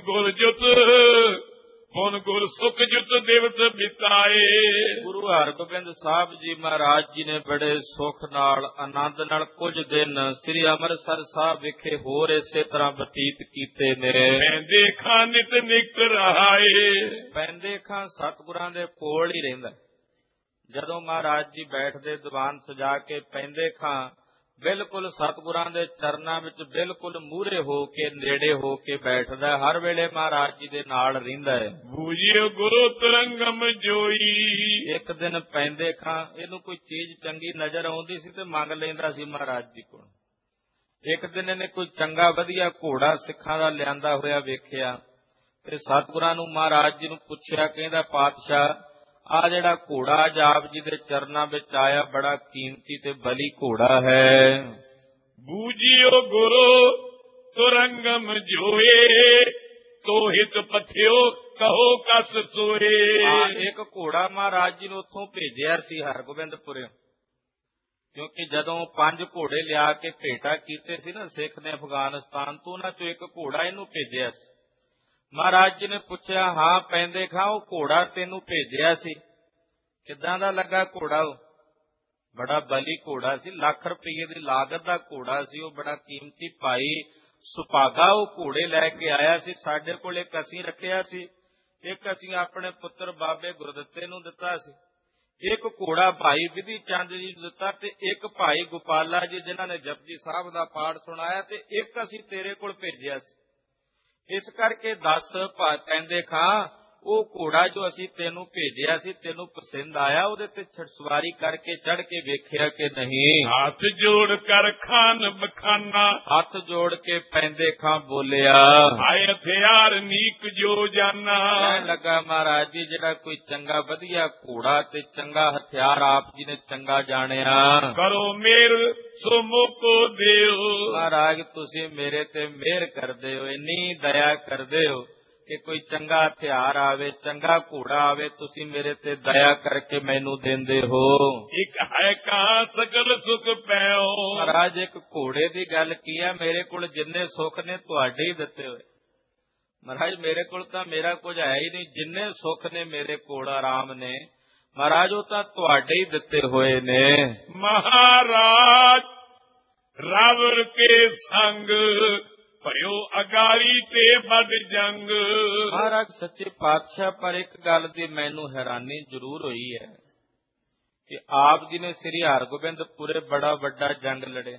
ਗੁਰ ਸੁਖ ਜੁਤ ਦਿਵਸ ਬਿਤਾਏ, ਗੁਰੂ ਹਰਗੋਬਿੰਦ ਸਾਹਿਬ ਜੀ ਮਹਾਰਾਜ ਜੀ ਨੇ ਬੜੇ ਸੁਖ ਨਾਲ ਆਨੰਦ ਨਾਲ ਕੁਝ ਦਿਨ ਸ੍ਰੀ ਅੰਮ੍ਰਿਤਸਰ ਸਾਹਿਬ ਵਿਖੇ ਹੋਰ ਇਸੇ ਤਰ੍ਹਾਂ ਬਤੀਤ ਕੀਤੇ ਨੇ। ਪੈਂਦੇ ਖਾਂ ਨਿਤ ਨਿਕਟ ਰਹਾਏ, ਪੈਂਦੇ ਖਾਂ ਸਤਿਗੁਰਾਂ ਦੇ ਕੋਲ ਹੀ ਰਹਿੰਦਾ। ਜਦੋਂ ਮਹਾਰਾਜ ਜੀ ਬੈਠਦੇ ਦੀਵਾਨ ਸਜਾ ਕੇ ਪੈਂਦੇ ਖਾਂ ਬਿਲਕੁਲ ਸਤਿਗੁਰਾਂ ਦੇ ਚਰਨਾਂ ਵਿੱਚ ਬਿਲਕੁਲ ਮੂਹਰੇ ਹੋ ਕੇ ਨੇੜੇ ਹੋ ਕੇ ਬੈਠਦਾ, ਹਰ ਵੇਲੇ ਮਹਾਰਾਜ ਜੀ ਦੇ ਨਾਲ ਰਹਿੰਦਾ ਹੈ। ਬੂਝਿਓ ਗੁਰੂ ਤਰੰਗਮ ਜੋਈ, ਇੱਕ ਦਿਨ ਪੈਂਦੇ ਖਾਂ ਇਹਨੂੰ ਕੋਈ ਚੀਜ਼ ਚੰਗੀ ਨਜ਼ਰ ਆਉਂਦੀ ਸੀ ਤੇ ਮੰਗ ਲੈਂਦਾ ਸੀ ਮਹਾਰਾਜ ਜੀ ਕੋਲ। ਇੱਕ ਦਿਨ ਇਹਨੇ ਕੋਈ ਚੰਗਾ ਵਧੀਆ ਘੋੜਾ ਸਿੱਖਾਂ ਦਾ ਲਿਆਂਦਾ ਹੋਇਆ ਵੇਖਿਆ ਤੇ ਸਤਿਗੁਰਾਂ ਨੂੰ ਮਹਾਰਾਜ ਜੀ ਨੂੰ ਪੁੱਛਿਆ, ਕਹਿੰਦਾ ਪਾਤਸ਼ਾਹ ਆ ਜਿਹੜਾ ਘੋੜਾ ਅੱਜ ਆਪ ਜੀ ਦੇ ਚਰਨਾਂ ਵਿੱਚ ਆਇਆ ਬੜਾ ਕੀਮਤੀ ਤੇ ਬਲੀ ਘੋੜਾ ਹੈ। ਬੂਝਿਓ ਗੁਰੂ ਤੁਰੰਗਮ ਜੋਏ, ਤੋਹਿਤ ਪਥਿਓ ਕਹੋ ਕਸ ਸੋਏ। ਇੱਕ ਘੋੜਾ ਮਹਾਰਾਜ ਜੀ ਨੂੰ ਉੱਥੋਂ ਭੇਜਿਆ ਸੀ ਹਰਗੋਬਿੰਦਪੁਰਿਓਂ, ਕਿਉਂਕਿ ਜਦੋਂ 5 ਘੋੜੇ ਲਿਆ ਕੇ ਭੇਟਾ ਕੀਤੇ ਸੀ ਨਾ ਸਿੱਖ ਨੇ ਅਫਗਾਨਿਸਤਾਨ ਤੋਂ, ਉਹਨਾਂ ਚੋਂ ਇੱਕ ਘੋੜਾ ਇਹਨੂੰ ਭੇਜਿਆ ਸੀ। ਮਹਾਰਾਜ ਜੀ ਨੇ ਪੁੱਛਿਆ, ਹਾਂ ਪੈਂਦੇ ਖਾਂ ਉਹ ਘੋੜਾ ਤੈਨੂੰ ਭੇਜਿਆ ਸੀ, ਕਿੱਦਾਂ ਦਾ ਲੱਗਾ ਘੋੜਾ? ਉਹ ਬੜਾ ਬਲੀ ਘੋੜਾ ਸੀ, ਲੱਖ ਰੁਪਏ ਦੀ ਲਾਗਤ ਦਾ ਘੋੜਾ ਸੀ, ਉਹ ਬੜਾ ਕੀਮਤੀ ਭਾਈ ਸੁਭਾਗਾ ਉਹ ਘੋੜੇ ਲੈ ਕੇ ਆਇਆ ਸੀ। ਸਾਡੇ ਕੋਲ ਇੱਕ ਅਸੀਂ ਰੱਖਿਆ ਸੀ, ਇੱਕ ਅਸੀਂ ਆਪਣੇ ਪੁੱਤਰ ਬਾਬੇ ਗੁਰਦਿੱਤੇ ਨੂੰ ਦਿੱਤਾ ਸੀ, ਇੱਕ ਘੋੜਾ ਭਾਈ ਵਿਧੀ ਚੰਦ ਜੀ ਨੂੰ ਦਿੱਤਾ ਤੇ ਇੱਕ ਭਾਈ ਗੋਪਾਲਾ ਜੀ ਜਿਨ੍ਹਾਂ ਨੇ ਜਪਜੀ ਸਾਹਿਬ ਦਾ ਪਾਠ ਸੁਣਾਇਆ, ਤੇ ਇੱਕ ਅਸੀਂ ਤੇਰੇ ਕੋਲ ਭੇਜਿਆ ਸੀ। ਇਸ ਕਰਕੇ ਦੱਸ ਪੈਂਦੇ ਖਾਂ ਉਹ ਘੋੜਾ ਜੋ ਅਸੀਂ ਤੈਨੂੰ ਭੇਜਿਆ ਸੀ ਤੈਨੂੰ ਪਸੰਦ ਆਇਆ? ਉਹਦੇ ਤੇ ਸਵਾਰੀ ਕਰਕੇ ਚੜ ਕੇ ਵੇਖਿਆ ਕਿ ਨਹੀਂ? ਹੱਥ ਜੋੜ ਕਰ ਖਾਨ ਬਖਾਨਾ, ਹੱਥ ਜੋੜ ਕੇ ਪੈਂਦੇ ਖਾਂ ਬੋਲਿਆ, ਆਏ ਹਥਿਆਰ ਨੀਕ ਜੋ ਜਾਨਾ। ਕਹਿਣ ਲੱਗਾ ਮਹਾਰਾਜ ਜੀ ਜਿਹੜਾ ਕੋਈ ਚੰਗਾ ਵਧੀਆ ਘੋੜਾ ਤੇ ਚੰਗਾ ਹਥਿਆਰ ਆਪ ਜੀ ਨੇ ਚੰਗਾ ਜਾਣਿਆ, ਕਰੋ ਮੇਰ ਸੋ ਮੋਕੋ ਦਿਓ। ਮਹਾਰਾਜ ਤੁਸੀਂ ਮੇਰੇ ਤੇ ਮਿਹਰ ਕਰਦੇ ਹੋ, ਇੰਨੀ ਦਇਆ ਕਰਦੇ ਹੋ ਕਿ ਕੋਈ ਚੰਗਾ ਹਥਿਆਰ ਆਵੇ, ਚੰਗਾ ਘੋੜਾ ਆਵੇ, ਤੁਸੀਂ ਮੇਰੇ ਤੇ ਦਇਆ ਕਰਕੇ ਮੈਨੂੰ ਦਿੰਦੇ ਹੋ। ਇੱਕ ਹੈ ਕਹਾਂ ਸਕਲ ਸੁਖ ਪੈਓ। ਮਹਾਰਾਜ ਇੱਕ ਘੋੜੇ ਦੀ ਗੱਲ ਕੀ ਹੈ, ਮੇਰੇ ਕੋਲ ਜਿੰਨੇ ਸੁੱਖ ਨੇ ਤੁਹਾਡੇ ਹੀ ਦਿੱਤੇ ਹੋਏ। ਮਹਾਰਾਜ ਮੇਰੇ ਕੋਲ ਤਾਂ ਮੇਰਾ ਕੁਝ ਹੈ ਹੀ ਨਹੀਂ, ਜਿੰਨੇ ਸੁੱਖ ਨੇ ਮੇਰੇ ਕੋਲ ਆਰਾਮ ਨੇ ਮਹਾਰਾਜ ਉਹ ਤਾਂ ਤੁਹਾਡੇ ਹੀ ਦਿੱਤੇ ਹੋਏ ਨੇ। ਮਹਾਰਾਜ ਰਾਵਣ ਕੇ ਸੰਗ ਭਇਓ ਅਗਾਰੀ ਤੇ ਵੱਡ ਜੰਗ। ਮਹਾਰਾਜ ਸੱਚੇ ਪਾਤਸ਼ਾਹ ਪਰ ਇੱਕ ਗੱਲ ਦੀ ਮੈਨੂੰ ਹੈਰਾਨੀ ਜ਼ਰੂਰ ਹੋਈ ਹੈ ਕਿ ਆਪ ਜੀ ਨੇ ਸ੍ਰੀ ਹਰਗੋਬਿੰਦਪੁਰੇ ਬੜਾ ਵੱਡਾ ਜੰਗ ਲੜਿਆ,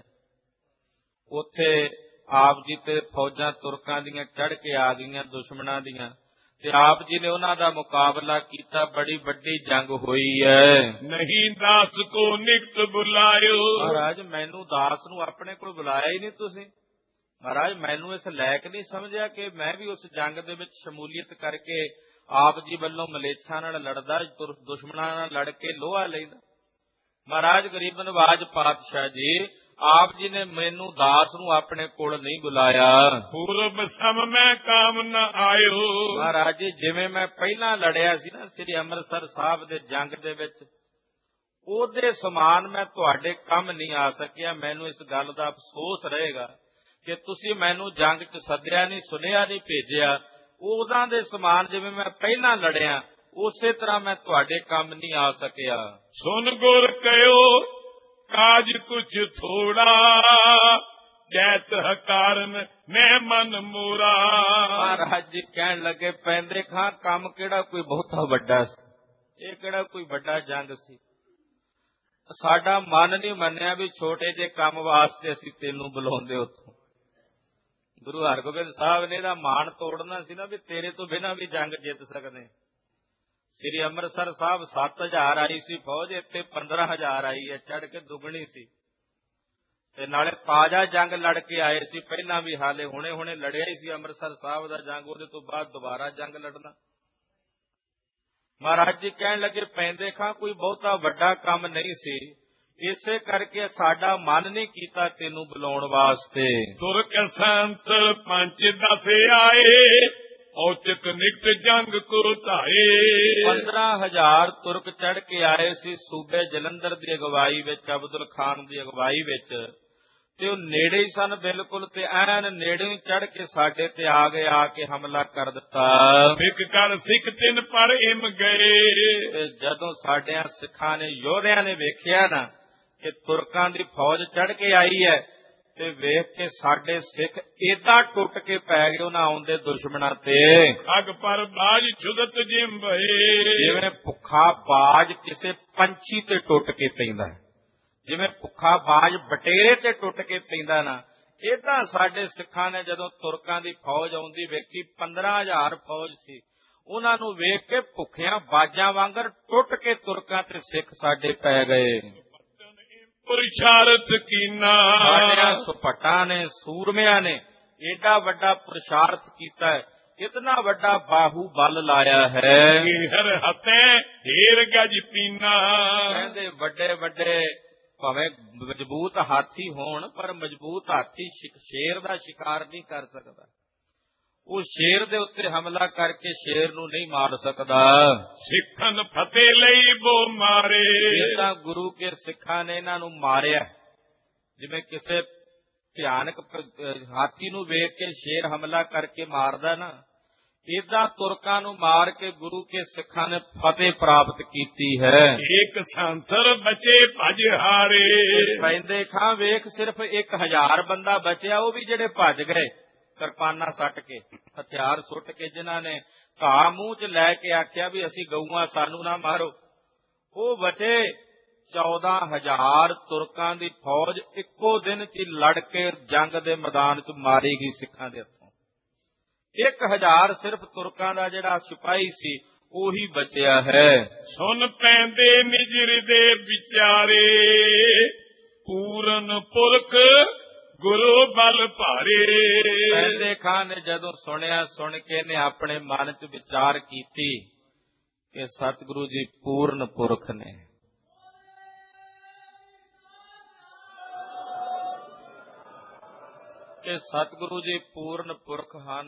ਉੱਥੇ ਆਪ ਜੀ ਤੇ ਫੌਜਾਂ ਤੁਰਕਾਂ ਦੀਆਂ ਚੜ ਕੇ ਆ ਗਈਆਂ ਦੁਸ਼ਮਣਾਂ ਦੀਆਂ, ਤੇ ਆਪ ਜੀ ਨੇ ਉਹਨਾਂ ਦਾ ਮੁਕਾਬਲਾ ਕੀਤਾ, ਬੜੀ ਵੱਡੀ ਜੰਗ ਹੋਈ ਹੈ। ਨਹੀਂ ਦਾਸ ਕੋ ਨਿਕਟ ਬੁਲਾਇਓ। ਮਹਾਰਾਜ ਮੈਨੂੰ ਦਾਸ ਨੂੰ ਆਪਣੇ ਕੋਲ ਬੁਲਾਇਆ ਹੀ ਨਹੀਂ ਤੁਸੀਂ। ਮਹਾਰਾਜ ਮੈਨੂੰ ਇਸ ਲਾਇਕ ਨਹੀਂ ਸਮਝਿਆ ਕਿ ਮੈਂ ਵੀ ਉਸ ਜੰਗ ਦੇ ਵਿੱਚ ਸ਼ਮੂਲੀਅਤ ਕਰਕੇ ਆਪ ਜੀ ਵੱਲੋਂ ਮਲੇਛਾਂ ਨਾਲ ਲੜਦਾ, ਦੁਸ਼ਮਣਾਂ ਨਾਲ ਲੜ ਕੇ ਲੋਹਾ ਲੈਂਦਾ। ਮਹਾਰਾਜ ਗਰੀਬ ਨਵਾਜ ਪਾਤਸ਼ਾਹ ਜੀ ਆਪ ਜੀ ਨੇ ਮੈਨੂੰ ਦਾਸ ਨੂੰ ਆਪਣੇ ਕੋਲ ਨਹੀਂ ਬੁਲਾਇਆ। ਪੂਰਬ ਸਮ ਮੈਂ ਕਾਮ ਨ ਆਇਓ। ਮਹਾਰਾਜ ਜੀ ਜਿਵੇਂ ਮੈਂ ਪਹਿਲਾਂ ਲੜਿਆ ਸੀ ਨਾ ਸ੍ਰੀ ਅੰਮ੍ਰਿਤਸਰ ਸਾਹਿਬ ਦੇ ਜੰਗ ਦੇ ਵਿੱਚ, ਉਹਦੇ ਸਮਾਨ ਮੈਂ ਤੁਹਾਡੇ ਕੰਮ ਨਹੀਂ ਆ ਸਕਿਆ। ਮੈਨੂੰ ਇਸ ਗੱਲ ਦਾ ਅਫਸੋਸ ਰਹੇਗਾ ਕਿ ਤੁਸੀਂ ਮੈਨੂੰ ਜੰਗ 'ਚ ਸੱਦਿਆ ਨਹੀਂ, ਸੁਨੇਹਾ ਨਹੀਂ ਭੇਜਿਆ। ਉਹਨਾਂ ਦੇ ਸਮਾਨ ਜਿਵੇਂ ਮੈਂ ਪਹਿਲਾਂ ਲੜਿਆ ਉਸੇ ਤਰ੍ਹਾਂ ਮੈਂ ਤੁਹਾਡੇ ਕੰਮ ਨਹੀਂ ਆ ਸਕਿਆ। ਸੁਨ ਗੁਰ ਕਹਿਓ ਕਾਜ ਕੁਛ ਥੋੜਾ, ਜੈਤ ਹਕਾਰਨ ਮੈਂ ਮਨ ਮੋਰਾ। ਮਹਾਰਾਜ ਜੀ ਕਹਿਣ ਲੱਗੇ ਪੈਂਦੇ ਖਾਂ ਕੰਮ ਕਿਹੜਾ ਕੋਈ ਬਹੁਤਾ ਵੱਡਾ ਸੀ, ਇਹ ਕਿਹੜਾ ਕੋਈ ਵੱਡਾ ਜੰਗ ਸੀ। ਸਾਡਾ ਮਨ ਨਹੀਂ ਮੰਨਿਆ ਵੀ ਛੋਟੇ ਜਿਹੇ ਕੰਮ ਵਾਸਤੇ ਅਸੀਂ ਤੈਨੂੰ ਬੁਲਾਉਂਦੇ ਉੱਥੋਂ। ਗੁਰੂ ਹਰਗੋਬਿੰਦ ਸਾਹਿਬ ਨੇ ਇਹਦਾ ਮਾਣ ਤੋੜਨਾ ਸੀ ਨਾ ਵੀ ਤੇਰੇ ਤੋਂ ਬਿਨਾਂ ਵੀ ਜੰਗ ਜਿੱਤ ਸਕਦੇ। ਸ੍ਰੀ ਅੰਮ੍ਰਿਤਸਰ ਸਾਹਿਬ 7000 ਆਈ ਸੀ ਫੌਜ, ਇੱਥੇ 15000 ਆਈ ਹੈ, ਚੜ ਕੇ ਦੁੱਗਣੀ ਸੀ। ਤੇ ਨਾਲੇ ਤਾਜ਼ਾ ਜੰਗ ਲੜ ਕੇ ਆਏ ਸੀ, ਪਹਿਲਾਂ ਵੀ ਹਾਲੇ ਹੁਣੇ ਲੜਿਆ ਹੀ ਸੀ ਅੰਮ੍ਰਿਤਸਰ ਸਾਹਿਬ ਦਾ ਜੰਗ, ਉਹਦੇ ਤੋਂ ਬਾਅਦ ਦੁਬਾਰਾ ਜੰਗ ਲੜਨਾ। ਮਹਾਰਾਜ ਜੀ ਕਹਿਣ ਲੱਗੇ ਪੈਂਦੇ ਖਾਂ ਕੋਈ ਬਹੁਤਾ ਵੱਡਾ ਕੰਮ ਨਹੀਂ ਸੀ, ਇਸੇ ਕਰਕੇ ਸਾਡਾ ਮਨ ਨਹੀਂ ਕੀਤਾ ਤੈਨੂੰ ਬੁਲਾਉਣ ਵਾਸਤੇ। ਤੁਰਕ ਸੰਤ ਪੰਜ ਦਸ ਆਏ, ਔਚਕ ਨਿਕਟ ਜੰਗ ਕੋ ਧਾਏ। 15000 ਤੁਰਕ ਚੜ ਕੇ ਆਏ ਸੀ ਸੂਬੇ ਜਲੰਧਰ ਦੀ ਅਗਵਾਈ ਵਿੱਚ, ਅਬਦੁਲ ਖਾਨ ਦੀ ਅਗਵਾਈ ਵਿੱਚ, ਤੇ ਉਹ ਨੇੜੇ ਹੀ ਸਨ ਬਿਲਕੁਲ, ਤੇ ਐਨ ਨੇੜੇ ਹੀ ਚੜ ਕੇ ਸਾਡੇ ਤੇ ਆ ਗਏ, ਆ ਕੇ ਹਮਲਾ ਕਰ ਦਿੱਤਾ। ਇੱਕ ਕਰ ਸਿੱਖ ਤਿੰਨ ਪਰ ਇਮ ਗਏ। ਤੇ ਜਦੋਂ ਸਾਡਿਆਂ ਸਿੱਖਾਂ ਨੇ ਯੋਧਿਆਂ ਨੇ ਵੇਖਿਆ ਨਾ ਕਿ ਤੁਰਕਾਂ ਦੀ ਫੌਜ ਚੜ ਕੇ ਆਈ ਹੈ, ਤੇ ਵੇਖ ਕੇ ਸਾਡੇ ਸਿੱਖ ਏਦਾਂ ਟੁੱਟ ਕੇ ਪੈ ਗਏ ਉਹਨਾਂ ਆਉਂਦੇ ਦੁਸ਼ਮਣਾਂ ਤੇ। ਖਗ ਪਰ ਬਾਜ ਜੁਦਤ ਜਿਮ ਭਏ। ਜਿਵੇਂ ਭੁੱਖਾ ਬਾਜ ਕਿਸੇ ਪੰਛੀ ਤੇ ਟੁੱਟ ਕੇ ਪੈਂਦਾ, ਜਿਵੇਂ ਭੁੱਖਾ ਬਾਜ ਬਟੇਰੇ ਤੇ ਟੁੱਟ ਕੇ ਪੈਂਦਾ ਨਾ, ਏਦਾਂ ਸਾਡੇ ਸਿੱਖਾਂ ਨੇ ਜਦੋਂ ਤੁਰਕਾਂ ਦੀ ਫੌਜ ਆਉਂਦੀ ਵੇਖੀ, 15000 ਫੌਜ ਸੀ, ਉਹਨਾਂ ਨੂੰ ਵੇਖ ਕੇ ਭੁੱਖਿਆਂ ਬਾਜਾਂ ਵਾਂਗਰ ਟੁੱਟ ਕੇ ਤੁਰਕਾਂ ਤੇ ਸਿੱਖ ਸਾਡੇ ਪੈ ਗਏ। ਪੁਰਸ਼ਾਰਥ ਕੀਨਾ। ਸਾਡਿਆਂ ਸੁਪਟਾਂ ਨੇ, ਸੂਰਮਿਆਂ ਨੇ ਏਡਾ ਵੱਡਾ ਪੁਰਸ਼ਾਰਥ ਕੀਤਾ ਹੈ, ਇਤਨਾ ਵੱਡਾ ਬਾਹੂ ਬਲ ਲਾਇਆ ਹੈ। ਹਰ ਹੱਥੇ ਢੇਰ ਗਜ ਪੀਨਾ। ਕਹਿੰਦੇ ਵੱਡੇ ਵੱਡੇ ਭਾਵੇਂ ਮਜ਼ਬੂਤ ਹਾਥੀ ਹੋਣ, ਪਰ ਮਜ਼ਬੂਤ ਹਾਥੀ ਸ਼ੇਰ ਦਾ ਸ਼ਿਕਾਰ ਨਹੀਂ ਕਰ ਸਕਦਾ। ਉਹ ਸ਼ੇਰ ਦੇ ਉੱਤੇ ਹਮਲਾ ਕਰਕੇ ਸ਼ੇਰ ਨੂੰ ਨਹੀਂ ਮਾਰ ਸਕਦਾ। ਸਿੱਖਨ ਫਤਿਹ ਲਈ ਬੋ ਮਾਰੇ। ਜਿੱਦਾਂ ਗੁਰੂ ਕੇ ਸਿੱਖਾਂ ਨੇ ਇਹਨਾਂ ਨੂੰ ਮਾਰਿਆ, ਜਿਵੇਂ ਕਿਸੇ ਭਿਆਨਕ ਹਾਥੀ ਨੂੰ ਵੇਖ ਕੇ ਸ਼ੇਰ ਹਮਲਾ ਕਰਕੇ ਮਾਰਦਾ ਨਾ, ਏਦਾਂ ਤੁਰਕਾਂ ਨੂੰ ਮਾਰ ਕੇ ਗੁਰੂ ਕੇ ਸਿੱਖਾਂ ਨੇ ਫਤਿਹ ਪ੍ਰਾਪਤ ਕੀਤੀ ਹੈ। ਇੱਕ ਸੰਸਰ ਬਚੇ ਭਜ ਹਾਰੇ। ਪੈਂਦੇ ਖਾਂ ਵੇਖ ਸਿਰਫ 1000 ਬੰਦਾ ਬਚਿਆ, ਉਹ ਵੀ ਜਿਹੜੇ ਭੱਜ ਗਏ ਕਿਰਪਾਨਾਂ ਸੱਟ ਕੇ, ਹਥਿਆਰ ਸੁੱਟ ਕੇ, ਜਿਨ੍ਹਾਂ ਨੇ ਘਾਹ ਮੂੰਹ ਚ ਲੈ ਕੇ ਆਖਿਆ ਵੀ ਅਸੀਂ ਗਊਆਂ ਸਾਨੂੰ ਨਾ ਮਾਰੋ, ਉਹ ਬਚੇ। 14000 ਤੁਰਕਾਂ ਦੀ ਫੌਜ ਇੱਕੋ ਦਿਨ ਚ ਲੜ ਕੇ ਜੰਗ ਦੇ ਮੈਦਾਨ ਚ ਮਾਰੀ ਗਈ ਸਿੱਖਾਂ ਦੇ ਹੱਥੋਂ। 1000 ਸਿਰਫ ਤੁਰਕਾਂ ਦਾ ਜਿਹੜਾ ਸਿਪਾਹੀ ਸੀ ਉਹੀ ਬਚਿਆ ਹੈ। ਸੁਣ ਪੈਂਦੇ ਨਿਜਰ ਦੇ ਵਿਚਾਰੇ, ਪੂਰਨ ਪੁਰਖ ਗੁਰੂ ਬਲ ਭਾਰੇ। ਪੈਂਦੇ ਖਾਂ ਨੇ ਜਦੋਂ ਸੁਣਿਆ, ਸੁਣ ਕੇ ਨੇ ਆਪਣੇ ਮਨ ਚ ਵਿਚਾਰ ਕੀਤੀ ਕਿ ਸਤਿਗੁਰੂ ਜੀ ਪੂਰਨ ਪੁਰਖ ਨੇ। ਕਿ ਸਤਿਗੁਰੂ ਜੀ ਪੂਰਨ ਪੁਰਖ ਹਨ।